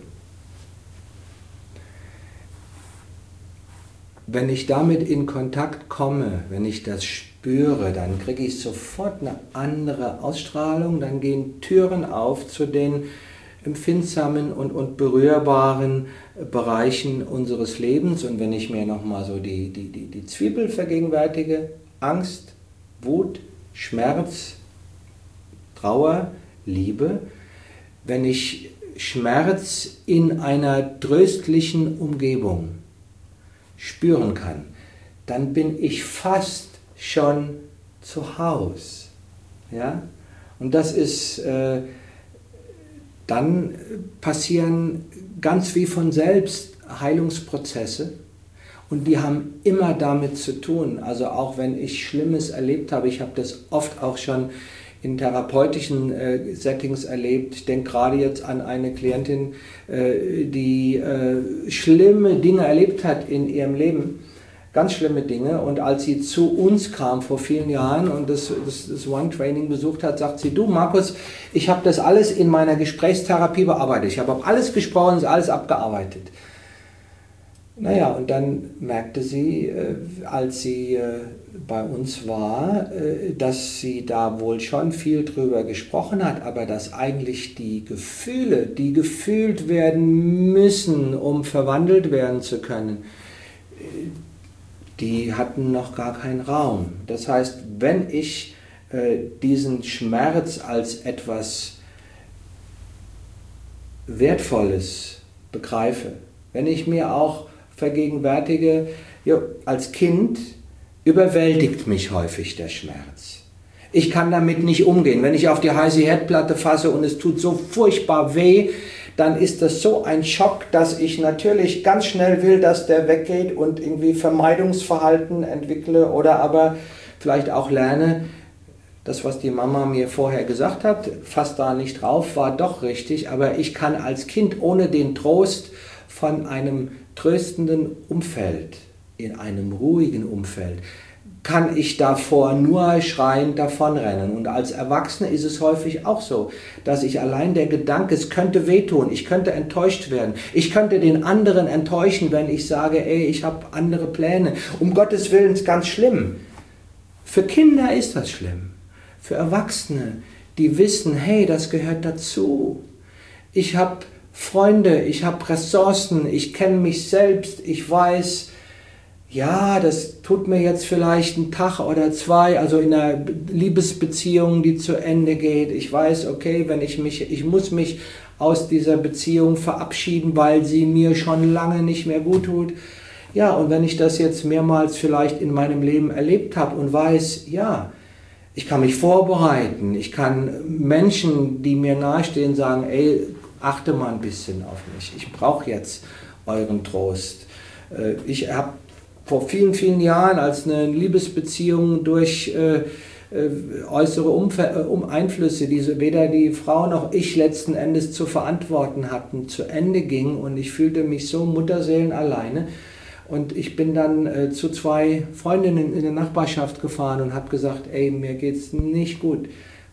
Wenn ich damit in Kontakt komme, wenn ich das spüre, dann kriege ich sofort eine andere Ausstrahlung, dann gehen Türen auf zu den empfindsamen und, und berührbaren Bereichen unseres Lebens. Und wenn ich mir nochmal so die, die, die, die Zwiebel vergegenwärtige, Angst, Wut, Schmerz, Trauer, Liebe, wenn ich Schmerz in einer tröstlichen Umgebung spüren kann, dann bin ich fast schon zu Hause. Ja? Und das ist, äh, dann passieren ganz wie von selbst Heilungsprozesse. Und die haben immer damit zu tun, also auch wenn ich Schlimmes erlebt habe, ich habe das oft auch schon in therapeutischen äh, Settings erlebt. Ich denke gerade jetzt an eine Klientin, äh, die äh, schlimme Dinge erlebt hat in ihrem Leben, ganz schlimme Dinge. Und als sie zu uns kam vor vielen Jahren und das, das, das One-Training besucht hat, sagt sie, du Markus, ich habe das alles in meiner Gesprächstherapie bearbeitet. Ich habe alles gesprochen, ist alles abgearbeitet. Naja, und dann merkte sie, als sie bei uns war, dass sie da wohl schon viel drüber gesprochen hat, aber dass eigentlich die Gefühle, die gefühlt werden müssen, um verwandelt werden zu können, die hatten noch gar keinen Raum. Das heißt, wenn ich diesen Schmerz als etwas Wertvolles begreife, wenn ich mir auch vergegenwärtige, ja, als Kind überwältigt mich häufig der Schmerz. Ich kann damit nicht umgehen. Wenn ich auf die heiße Herdplatte fasse und es tut so furchtbar weh, dann ist das so ein Schock, dass ich natürlich ganz schnell will, dass der weggeht und irgendwie Vermeidungsverhalten entwickle oder aber vielleicht auch lerne, das, was die Mama mir vorher gesagt hat, fasst da nicht drauf, war doch richtig, aber ich kann als Kind ohne den Trost von einem tröstenden Umfeld, in einem ruhigen Umfeld, kann ich davor nur schreiend davonrennen. Und als Erwachsener ist es häufig auch so, dass ich allein der Gedanke, es könnte wehtun, ich könnte enttäuscht werden, ich könnte den anderen enttäuschen, wenn ich sage, ey, ich habe andere Pläne. Um Gottes Willen ist ganz schlimm. Für Kinder ist das schlimm. Für Erwachsene, die wissen, hey, das gehört dazu. Ich habe Freunde, ich habe Ressourcen, ich kenne mich selbst, ich weiß, ja, das tut mir jetzt vielleicht einen Tag oder zwei, also in einer Liebesbeziehung, die zu Ende geht. Ich weiß, okay, wenn ich mich, ich muss mich aus dieser Beziehung verabschieden, weil sie mir schon lange nicht mehr gut tut. Ja, und wenn ich das jetzt mehrmals vielleicht in meinem Leben erlebt habe und weiß, ja, ich kann mich vorbereiten, ich kann Menschen, die mir nahestehen, sagen, ey, achte mal ein bisschen auf mich, ich brauche jetzt euren Trost. Ich habe vor vielen, vielen Jahren, als eine Liebesbeziehung durch äh, äußere Umf- um Einflüsse, die so weder die Frau noch ich letzten Endes zu verantworten hatten, zu Ende ging und ich fühlte mich so Mutterseelen alleine. Und ich bin dann äh, zu zwei Freundinnen in der Nachbarschaft gefahren und habe gesagt, ey, mir geht's nicht gut.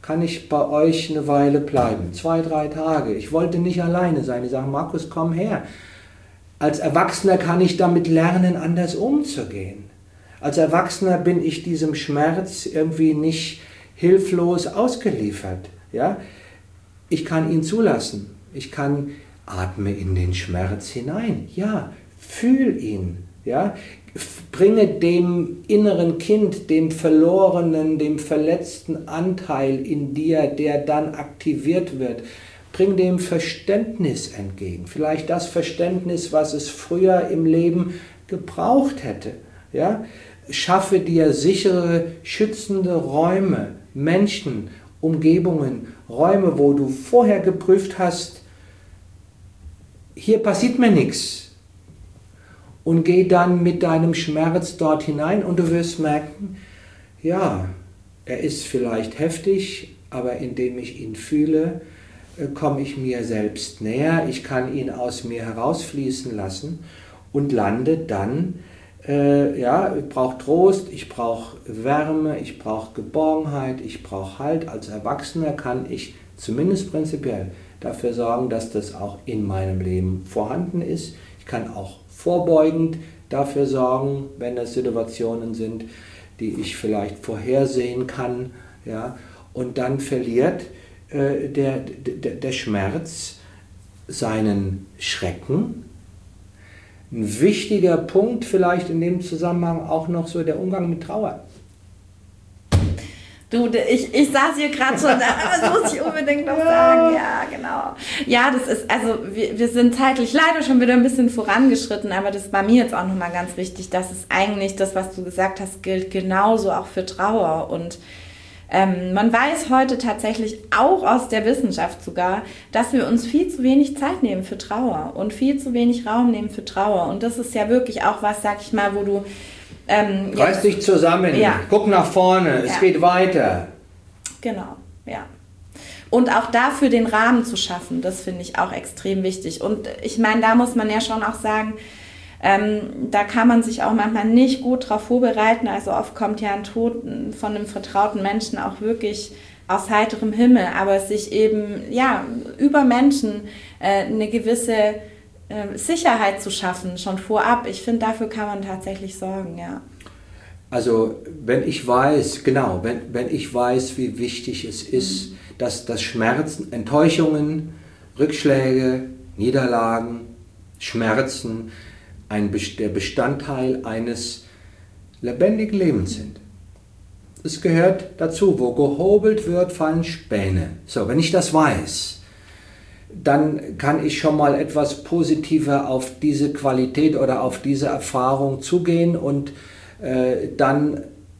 kann ich bei euch eine Weile bleiben? Zwei, drei Tage. Ich wollte nicht alleine sein. Die sagen, Markus, komm her. Als Erwachsener kann ich damit lernen, anders umzugehen. Als Erwachsener bin ich diesem Schmerz irgendwie nicht hilflos ausgeliefert. Ja? Ich kann ihn zulassen. Ich kann atme in den Schmerz hinein. Ja, fühl ihn. Ja? Bringe dem inneren Kind, dem verlorenen, dem verletzten Anteil in dir, der dann aktiviert wird, bring dem Verständnis entgegen. Vielleicht das Verständnis, was es früher im Leben gebraucht hätte. Ja? Schaffe dir sichere, schützende Räume, Menschen, Umgebungen, Räume, wo du vorher geprüft hast, hier passiert mir nichts. Und geh dann mit deinem Schmerz dort hinein und du wirst merken, ja, er ist vielleicht heftig, aber indem ich ihn fühle, komme ich mir selbst näher, ich kann ihn aus mir herausfließen lassen und lande dann, äh, ja, ich brauche Trost, ich brauche Wärme, ich brauche Geborgenheit, ich brauche Halt. Als Erwachsener kann ich zumindest prinzipiell dafür sorgen, dass das auch in meinem Leben vorhanden ist. Ich kann auch vorbeugend dafür sorgen, wenn es Situationen sind, die ich vielleicht vorhersehen kann, ja, und dann verliert äh, der, der, der Schmerz seinen Schrecken. Ein wichtiger Punkt vielleicht in dem Zusammenhang auch noch so der Umgang mit Trauer. Du, ich, ich saß hier gerade schon da, das muss ich unbedingt noch sagen. Ja, genau. Ja, das ist, also wir, wir sind zeitlich leider schon wieder ein bisschen vorangeschritten, aber das war mir jetzt auch nochmal ganz wichtig, dass es eigentlich das, was du gesagt hast, gilt genauso auch für Trauer. Und ähm, man weiß heute tatsächlich auch aus der Wissenschaft sogar, dass wir uns viel zu wenig Zeit nehmen für Trauer und viel zu wenig Raum nehmen für Trauer. Und das ist ja wirklich auch was, sag ich mal, wo du Ähm, Reiß dich zusammen, ja. Guck nach vorne, es ja. geht weiter. Genau, ja. Und auch dafür den Rahmen zu schaffen, das finde ich auch extrem wichtig. Und ich meine, da muss man ja schon auch sagen, ähm, da kann man sich auch manchmal nicht gut drauf vorbereiten. Also oft kommt ja ein Tod von einem vertrauten Menschen auch wirklich aus heiterem Himmel, aber sich eben ja über Menschen äh, eine gewisse Sicherheit zu schaffen, schon vorab. Ich finde, dafür kann man tatsächlich sorgen, ja. Also, wenn ich weiß, genau, wenn, wenn ich weiß, wie wichtig es ist, mhm. dass, dass Schmerzen, Enttäuschungen, Rückschläge, Niederlagen, Schmerzen ein, der Bestandteil eines lebendigen Lebens sind. Es gehört dazu, wo gehobelt wird, fallen Späne. So, wenn ich das weiß, dann kann ich schon mal etwas positiver auf diese Qualität oder auf diese Erfahrung zugehen und äh, dann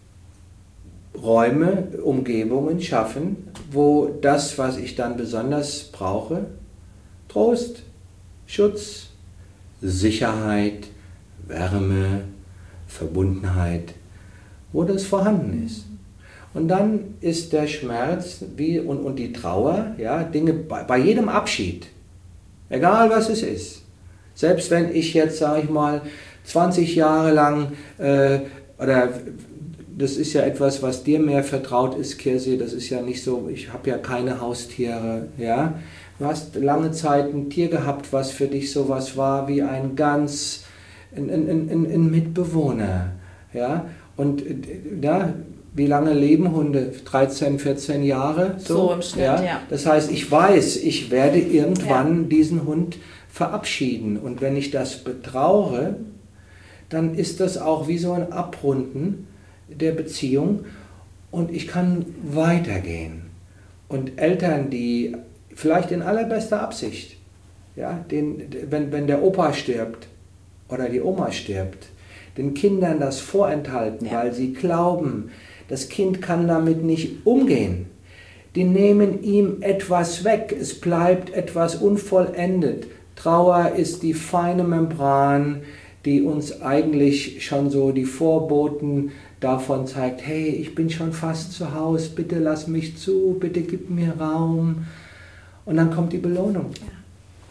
Räume, Umgebungen schaffen, wo das, was ich dann besonders brauche, Trost, Schutz, Sicherheit, Wärme, Verbundenheit, wo das vorhanden ist. Und dann ist der Schmerz wie, und, und die Trauer, ja, Dinge bei, bei jedem Abschied, egal was es ist. Selbst wenn ich jetzt, sage ich mal, zwanzig Jahre lang, äh, oder das ist ja etwas, was dir mehr vertraut ist, Kirsi, das ist ja nicht so, ich habe ja keine Haustiere, ja. Du hast lange Zeit ein Tier gehabt, was für dich sowas war wie ein ganz, ein, ein, ein, ein Mitbewohner, ja. Und ja, wie lange leben Hunde? dreizehn, vierzehn Jahre? So, so im Schnitt, ja? ja. Das heißt, ich weiß, ich werde irgendwann ja. diesen Hund verabschieden. Und wenn ich das betrauere, dann ist das auch wie so ein Abrunden der Beziehung und ich kann weitergehen. Und Eltern, die vielleicht in allerbester Absicht, ja, den, wenn, wenn der Opa stirbt oder die Oma stirbt, den Kindern das vorenthalten, ja. weil sie glauben, das Kind kann damit nicht umgehen. Die nehmen ihm etwas weg, es bleibt etwas unvollendet. Trauer ist die feine Membran, die uns eigentlich schon so die Vorboten davon zeigt, hey, ich bin schon fast zu Hause, bitte lass mich zu, bitte gib mir Raum. Und dann kommt die Belohnung. Ja.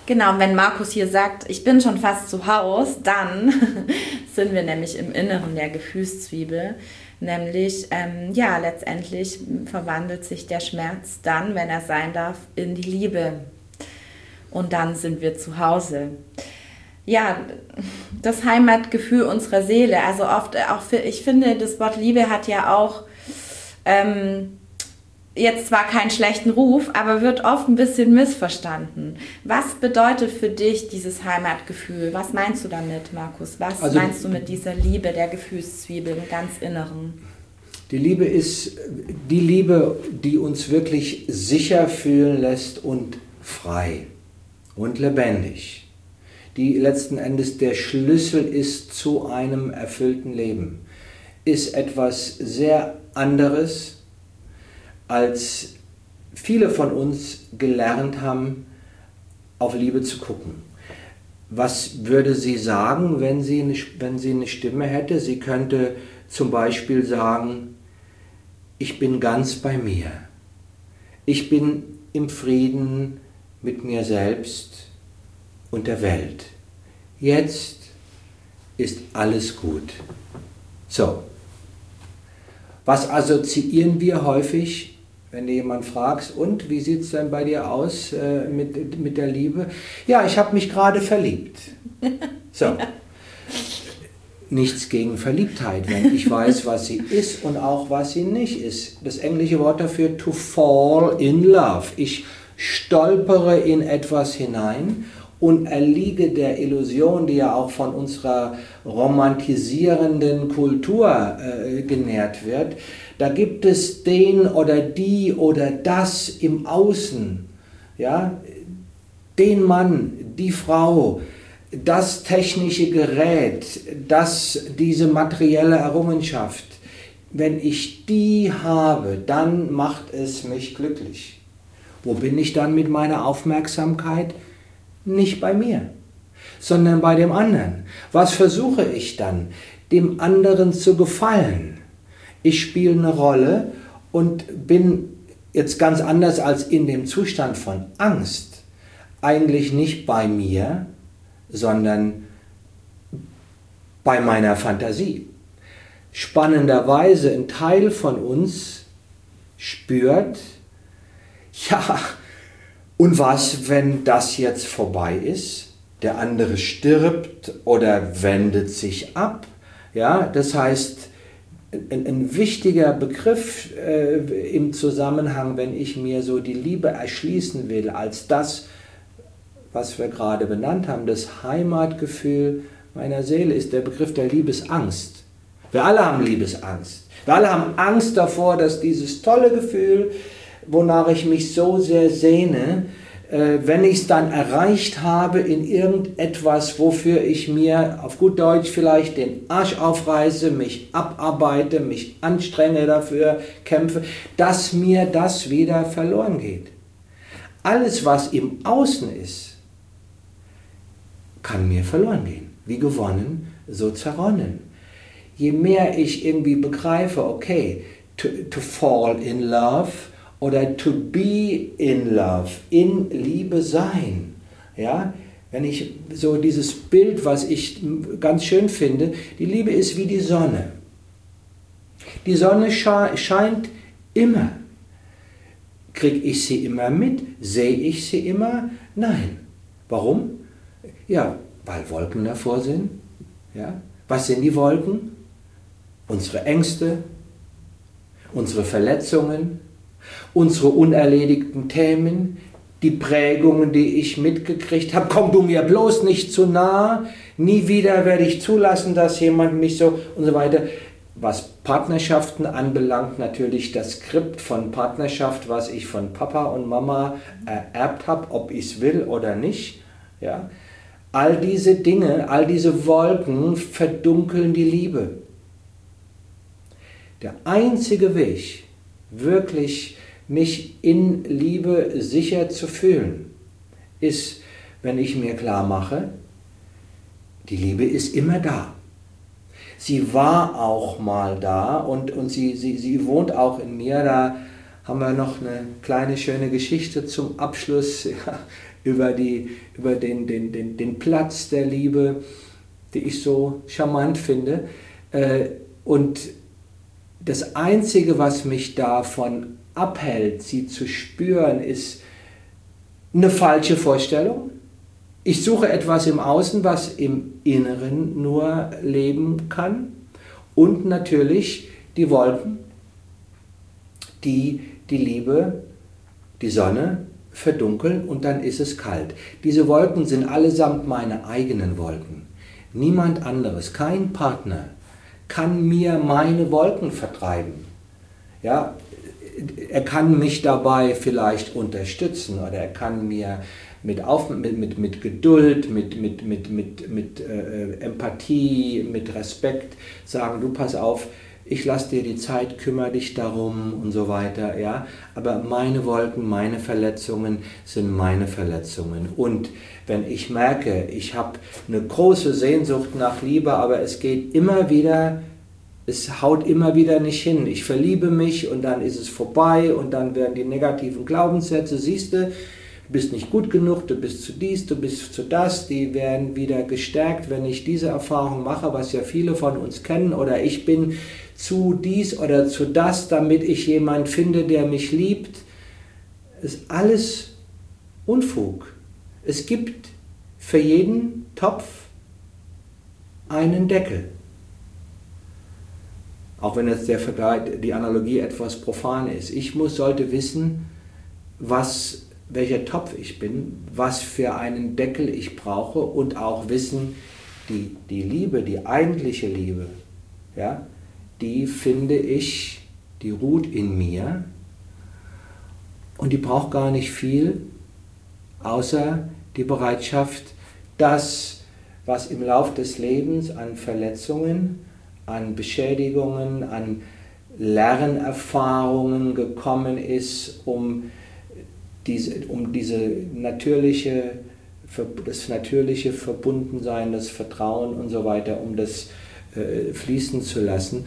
Genau, wenn Markus hier sagt, ich bin schon fast zu Hause, dann sind wir nämlich im Inneren der Gefühlszwiebel. Nämlich, ähm, ja, letztendlich verwandelt sich der Schmerz dann, wenn er sein darf, in die Liebe. Und dann sind wir zu Hause. Ja, das Heimatgefühl unserer Seele. Also oft, auch für, ich finde, das Wort Liebe hat ja auch ähm, jetzt zwar keinen schlechten Ruf, aber wird oft ein bisschen missverstanden. Was bedeutet für dich dieses Heimatgefühl? Was meinst du damit, Markus? Was also, meinst du mit dieser Liebe der Gefühlszwiebel im ganz Inneren? Die Liebe ist die Liebe, die uns wirklich sicher fühlen lässt und frei und lebendig. Die letzten Endes der Schlüssel ist zu einem erfüllten Leben. Ist etwas sehr anderes, als viele von uns gelernt haben, auf Liebe zu gucken. Was würde sie sagen, wenn sie eine, wenn sie eine Stimme hätte? Sie könnte zum Beispiel sagen, ich bin ganz bei mir. Ich bin im Frieden mit mir selbst und der Welt. Jetzt ist alles gut. So. Was assoziieren wir häufig, wenn du jemanden fragst, und wie sieht es denn bei dir aus äh, mit, mit der Liebe? Ja, ich habe mich gerade verliebt. So. Nichts gegen Verliebtheit, wenn ich weiß, was sie ist und auch was sie nicht ist. Das englische Wort dafür, to fall in love. Ich stolpere in etwas hinein und erliege der Illusion, die ja auch von unserer romantisierenden Kultur äh, genährt wird. Da gibt es den oder die oder das im Außen, ja, den Mann, die Frau, das technische Gerät, das, diese materielle Errungenschaft. Wenn ich die habe, dann macht es mich glücklich. Wo bin ich dann mit meiner Aufmerksamkeit? Nicht bei mir, sondern bei dem anderen. Was versuche ich dann? Dem anderen zu gefallen. Ich spiele eine Rolle und bin jetzt ganz anders als in dem Zustand von Angst. Eigentlich nicht bei mir, sondern bei meiner Fantasie. Spannenderweise ein Teil von uns spürt, ja, und was, wenn das jetzt vorbei ist? Der andere stirbt oder wendet sich ab. Ja, das heißt, ein, ein wichtiger Begriff äh, im Zusammenhang, wenn ich mir so die Liebe erschließen will, als das, was wir gerade benannt haben, das Heimatgefühl meiner Seele, ist der Begriff der Liebesangst. Wir alle haben Liebesangst. Wir alle haben Angst davor, dass dieses tolle Gefühl, wonach ich mich so sehr sehne, äh, wenn ich es dann erreicht habe in irgendetwas, wofür ich mir auf gut Deutsch vielleicht den Arsch aufreiße, mich abarbeite, mich anstrenge dafür, kämpfe, dass mir das wieder verloren geht. Alles, was im Außen ist, kann mir verloren gehen. Wie gewonnen, so zerronnen. Je mehr ich irgendwie begreife, okay, to, to fall in love, oder to be in love, in Liebe sein. Ja? Wenn ich so dieses Bild, was ich ganz schön finde, die Liebe ist wie die Sonne. Die Sonne scheint immer. Kriege ich sie immer mit? Sehe ich sie immer? Nein. Warum? Ja, weil Wolken davor sind. Ja? Was sind die Wolken? Unsere Ängste, unsere Verletzungen, unsere unerledigten Themen, die Prägungen, die ich mitgekriegt habe. Komm du mir bloß nicht zu nah, nie wieder werde ich zulassen, dass jemand mich so und so weiter. Was Partnerschaften anbelangt, natürlich das Skript von Partnerschaft, was ich von Papa und Mama ererbt habe, ob ich es will oder nicht. Ja. All diese Dinge, all diese Wolken verdunkeln die Liebe. Der einzige Weg, wirklich mich in Liebe sicher zu fühlen, ist, wenn ich mir klar mache, die Liebe ist immer da. Sie war auch mal da und, und sie, sie, sie wohnt auch in mir. Da haben wir noch eine kleine schöne Geschichte zum Abschluss. Ja, über, die, über den, den, den, den Platz der Liebe, die ich so charmant finde. Und das Einzige, was mich davon abhält, sie zu spüren, ist eine falsche Vorstellung. Ich suche etwas im Außen, was im Inneren nur leben kann. Und natürlich die Wolken, die die Liebe, die Sonne verdunkeln und dann ist es kalt. Diese Wolken sind allesamt meine eigenen Wolken. Niemand anderes, kein Partner kann mir meine Wolken vertreiben. Ja, er kann mich dabei vielleicht unterstützen oder er kann mir mit, Auf, mit, mit, mit Geduld, mit, mit, mit, mit, mit äh, Empathie, mit Respekt sagen, du pass auf, ich lasse dir die Zeit, kümmere dich darum und so weiter. Ja? Aber meine Wolken, meine Verletzungen sind meine Verletzungen. Und wenn ich merke, ich habe eine große Sehnsucht nach Liebe, aber es geht immer wieder, es haut immer wieder nicht hin. Ich verliebe mich und dann ist es vorbei und dann werden die negativen Glaubenssätze, siehst du, du bist nicht gut genug, du bist zu dies, du bist zu das, die werden wieder gestärkt, wenn ich diese Erfahrung mache, was ja viele von uns kennen, oder ich bin zu dies oder zu das, damit ich jemanden finde, der mich liebt, ist alles Unfug. Es gibt für jeden Topf einen Deckel. Auch wenn jetzt der Vergleich, die Analogie etwas profan ist. Ich muss, sollte wissen, was, welcher Topf ich bin, was für einen Deckel ich brauche und auch wissen, die, die Liebe, die eigentliche Liebe, ja, die finde ich, die ruht in mir und die braucht gar nicht viel, außer die Bereitschaft, das, was im Lauf des Lebens an Verletzungen, an Beschädigungen, an Lernerfahrungen gekommen ist, um diese, um diese natürliche, das natürliche Verbundensein, das Vertrauen und so weiter, um das äh, fließen zu lassen.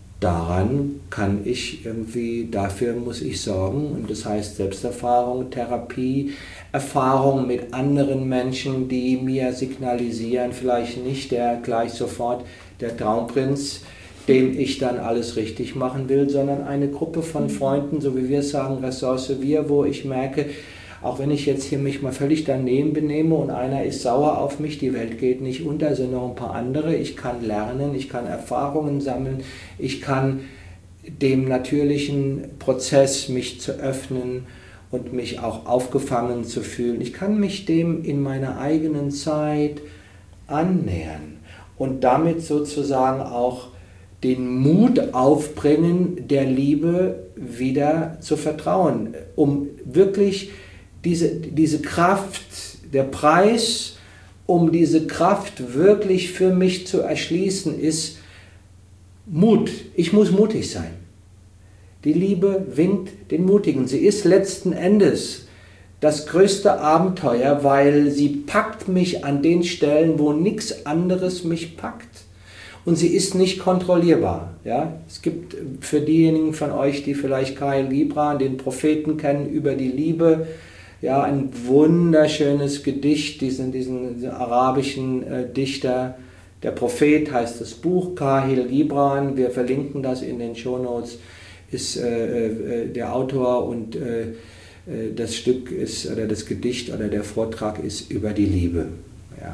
Daran kann ich irgendwie, dafür muss ich sorgen, und das heißt Selbsterfahrung, Therapie, Erfahrung mit anderen Menschen, die mir signalisieren, vielleicht nicht der gleich sofort der Traumprinz, dem ich dann alles richtig machen will, sondern eine Gruppe von Freunden, so wie wir sagen, Ressource wir, wo ich merke, auch wenn ich jetzt hier mich mal völlig daneben benehme und einer ist sauer auf mich, die Welt geht nicht unter, sind noch ein paar andere, ich kann lernen, ich kann Erfahrungen sammeln, ich kann dem natürlichen Prozess, mich zu öffnen und mich auch aufgefangen zu fühlen, ich kann mich dem in meiner eigenen Zeit annähern und damit sozusagen auch den Mut aufbringen, der Liebe wieder zu vertrauen, um wirklich diese, diese Kraft, der Preis, um diese Kraft wirklich für mich zu erschließen, ist Mut. Ich muss mutig sein. Die Liebe winkt den Mutigen. Sie ist letzten Endes das größte Abenteuer, weil sie packt mich an den Stellen, wo nichts anderes mich packt. Und sie ist nicht kontrollierbar. Ja? Es gibt für diejenigen von euch, die vielleicht Kahlil Gibran, den Propheten kennen, über die Liebe, ja, ein wunderschönes Gedicht, diesen, diesen, diesen arabischen äh, Dichter, der Prophet heißt das Buch, Kahlil Gibran, wir verlinken das in den Shownotes, ist äh, äh, der Autor und äh, das Stück ist, oder das Gedicht oder der Vortrag ist über die Liebe. Ja.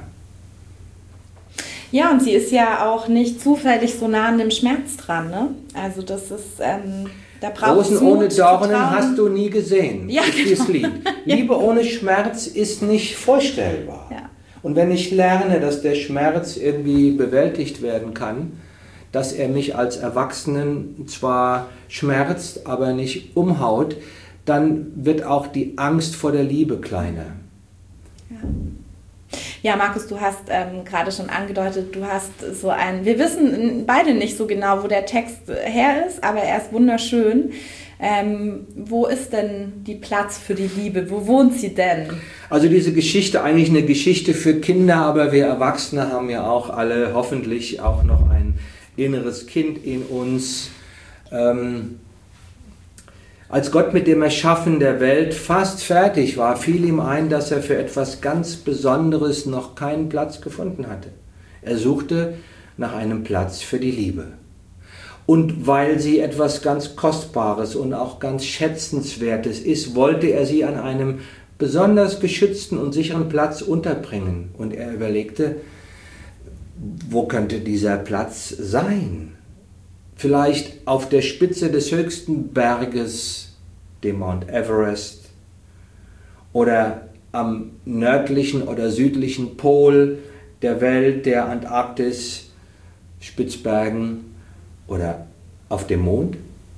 Ja, und sie ist ja auch nicht zufällig so nah an dem Schmerz dran, ne? Also das ist, ähm, da braucht es Rosen ohne Dornen hast du nie gesehen, ja, ist genau. dieses Lied. Ja. Liebe ohne Schmerz ist nicht vorstellbar. Ja. Und wenn ich lerne, dass der Schmerz irgendwie bewältigt werden kann, dass er mich als Erwachsenen zwar schmerzt, aber nicht umhaut, dann wird auch die Angst vor der Liebe kleiner. Ja. Ja, Markus, du hast ähm, gerade schon angedeutet, du hast so ein, wir wissen beide nicht so genau, wo der Text her ist, aber er ist wunderschön. Ähm, wo ist denn die Platz für die Liebe? Wo wohnt sie denn? Also diese Geschichte, eigentlich eine Geschichte für Kinder, aber wir Erwachsene haben ja auch alle hoffentlich auch noch ein inneres Kind in uns. Ähm, Als Gott mit dem Erschaffen der Welt fast fertig war, fiel ihm ein, dass er für etwas ganz Besonderes noch keinen Platz gefunden hatte. Er suchte nach einem Platz für die Liebe. Und weil sie etwas ganz Kostbares und auch ganz Schätzenswertes ist, wollte er sie an einem besonders geschützten und sicheren Platz unterbringen. Und er überlegte, wo könnte dieser Platz sein? Vielleicht auf der Spitze des höchsten Berges, dem Mount Everest, oder am nördlichen oder südlichen Pol der Welt, der Antarktis, Spitzbergen oder auf dem Mond.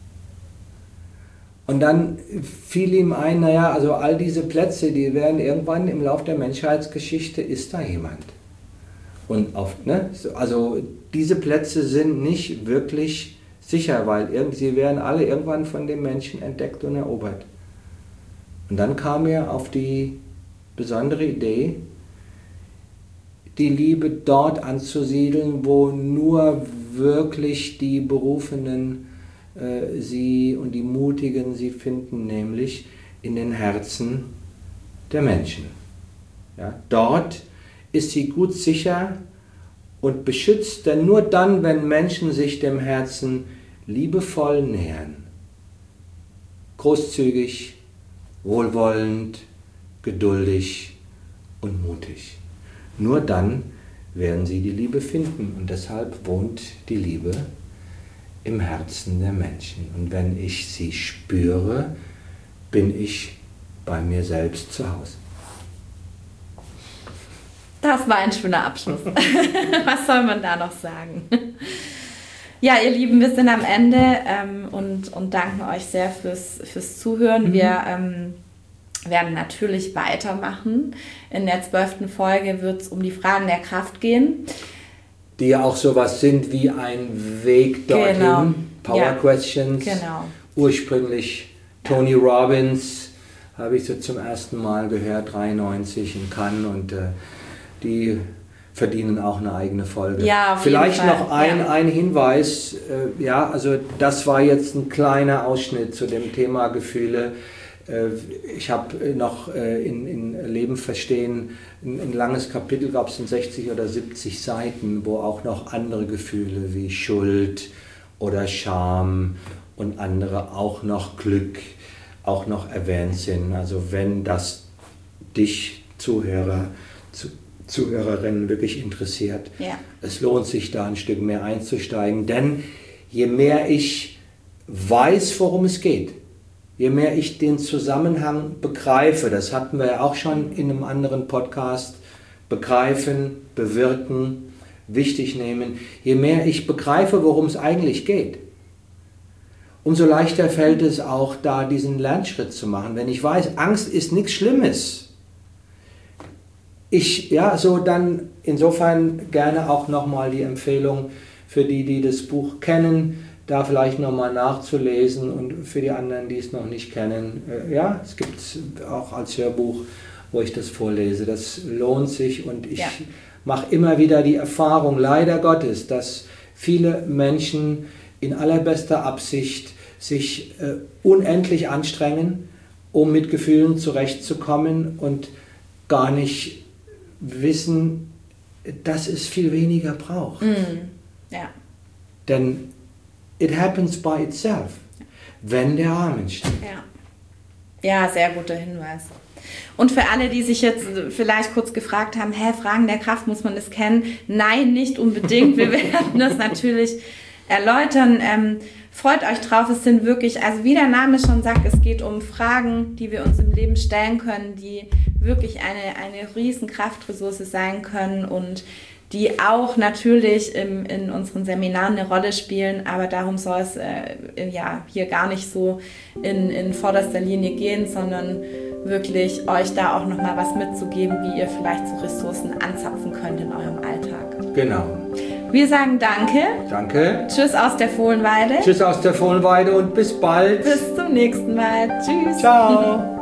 Und dann fiel ihm ein, naja, also all diese Plätze, die werden irgendwann im Lauf der Menschheitsgeschichte, ist da jemand. Und auf, ne, also diese Plätze sind nicht wirklich sicher, weil sie werden alle irgendwann von dem Menschen entdeckt und erobert. Und dann kam er auf die besondere Idee, die Liebe dort anzusiedeln, wo nur wirklich die Berufenen äh, sie und die Mutigen sie finden, nämlich in den Herzen der Menschen. Ja, dort ist sie gut sicher und beschützt, denn nur dann, wenn Menschen sich dem Herzen liebevoll nähern, großzügig, wohlwollend, geduldig und mutig, nur dann werden sie die Liebe finden. Und deshalb wohnt die Liebe im Herzen der Menschen. Und wenn ich sie spüre, bin ich bei mir selbst zu Hause. Das war ein schöner Abschluss. Was soll man da noch sagen? Ja, ihr Lieben, wir sind am Ende ähm, und, und danken euch sehr fürs, fürs Zuhören. Mhm. Wir ähm, werden natürlich weitermachen. In der zwölften Folge wird es um die Fragen der Kraft gehen. Die ja auch sowas sind wie ein Weg dorthin. Genau. Power ja. Questions. Genau. Ursprünglich Tony ja. Robbins, habe ich so zum ersten Mal gehört, dreiundneunzig in Cannes, und äh, die verdienen auch eine eigene Folge. Ja, auf Vielleicht jeden Fall. noch ein, ja. ein Hinweis, äh, ja, also das war jetzt ein kleiner Ausschnitt zu dem Thema Gefühle. Äh, ich habe noch äh, in, in Leben verstehen, ein, ein langes Kapitel, gab es in sechzig oder siebzig Seiten, wo auch noch andere Gefühle wie Schuld oder Scham und andere, auch noch Glück, auch noch erwähnt sind. Also wenn das dich, Zuhörer, zu, Zuhörerinnen, wirklich interessiert, ja. es lohnt sich, da ein Stück mehr einzusteigen, denn je mehr ich weiß, worum es geht, je mehr ich den Zusammenhang begreife, das hatten wir ja auch schon in einem anderen Podcast, begreifen, bewirken, wichtig nehmen, je mehr ich begreife, worum es eigentlich geht, umso leichter fällt es auch, da diesen Lernschritt zu machen. Wenn ich weiß, Angst ist nichts Schlimmes, ich, ja, so dann insofern gerne auch nochmal die Empfehlung für die, die das Buch kennen, da vielleicht nochmal nachzulesen, und für die anderen, die es noch nicht kennen, äh, ja, es gibt es auch als Hörbuch, wo ich das vorlese. Das lohnt sich, und ich ja. mache immer wieder die Erfahrung, leider Gottes, dass viele Menschen in allerbester Absicht sich äh, unendlich anstrengen, um mit Gefühlen zurechtzukommen, und gar nicht wissen, dass es viel weniger braucht. Mm, ja. Denn it happens by itself, wenn der Rahmen steht. Ja. Ja, sehr guter Hinweis. Und für alle, die sich jetzt vielleicht kurz gefragt haben, hä, Fragen der Kraft, muss man das kennen? Nein, nicht unbedingt. Wir werden das natürlich erläutern. Ähm, freut euch drauf, es sind wirklich, also wie der Name schon sagt, es geht um Fragen, die wir uns im Leben stellen können, die wirklich eine, eine riesen Kraftressource sein können und die auch natürlich im, in unseren Seminaren eine Rolle spielen, aber darum soll es äh, ja, hier gar nicht so in, in vorderster Linie gehen, sondern wirklich euch da auch nochmal was mitzugeben, wie ihr vielleicht so Ressourcen anzapfen könnt in eurem Alltag. Genau. Wir sagen Danke. Danke. Tschüss aus der Fohlenweide. Tschüss aus der Fohlenweide und bis bald. Bis zum nächsten Mal. Tschüss. Ciao.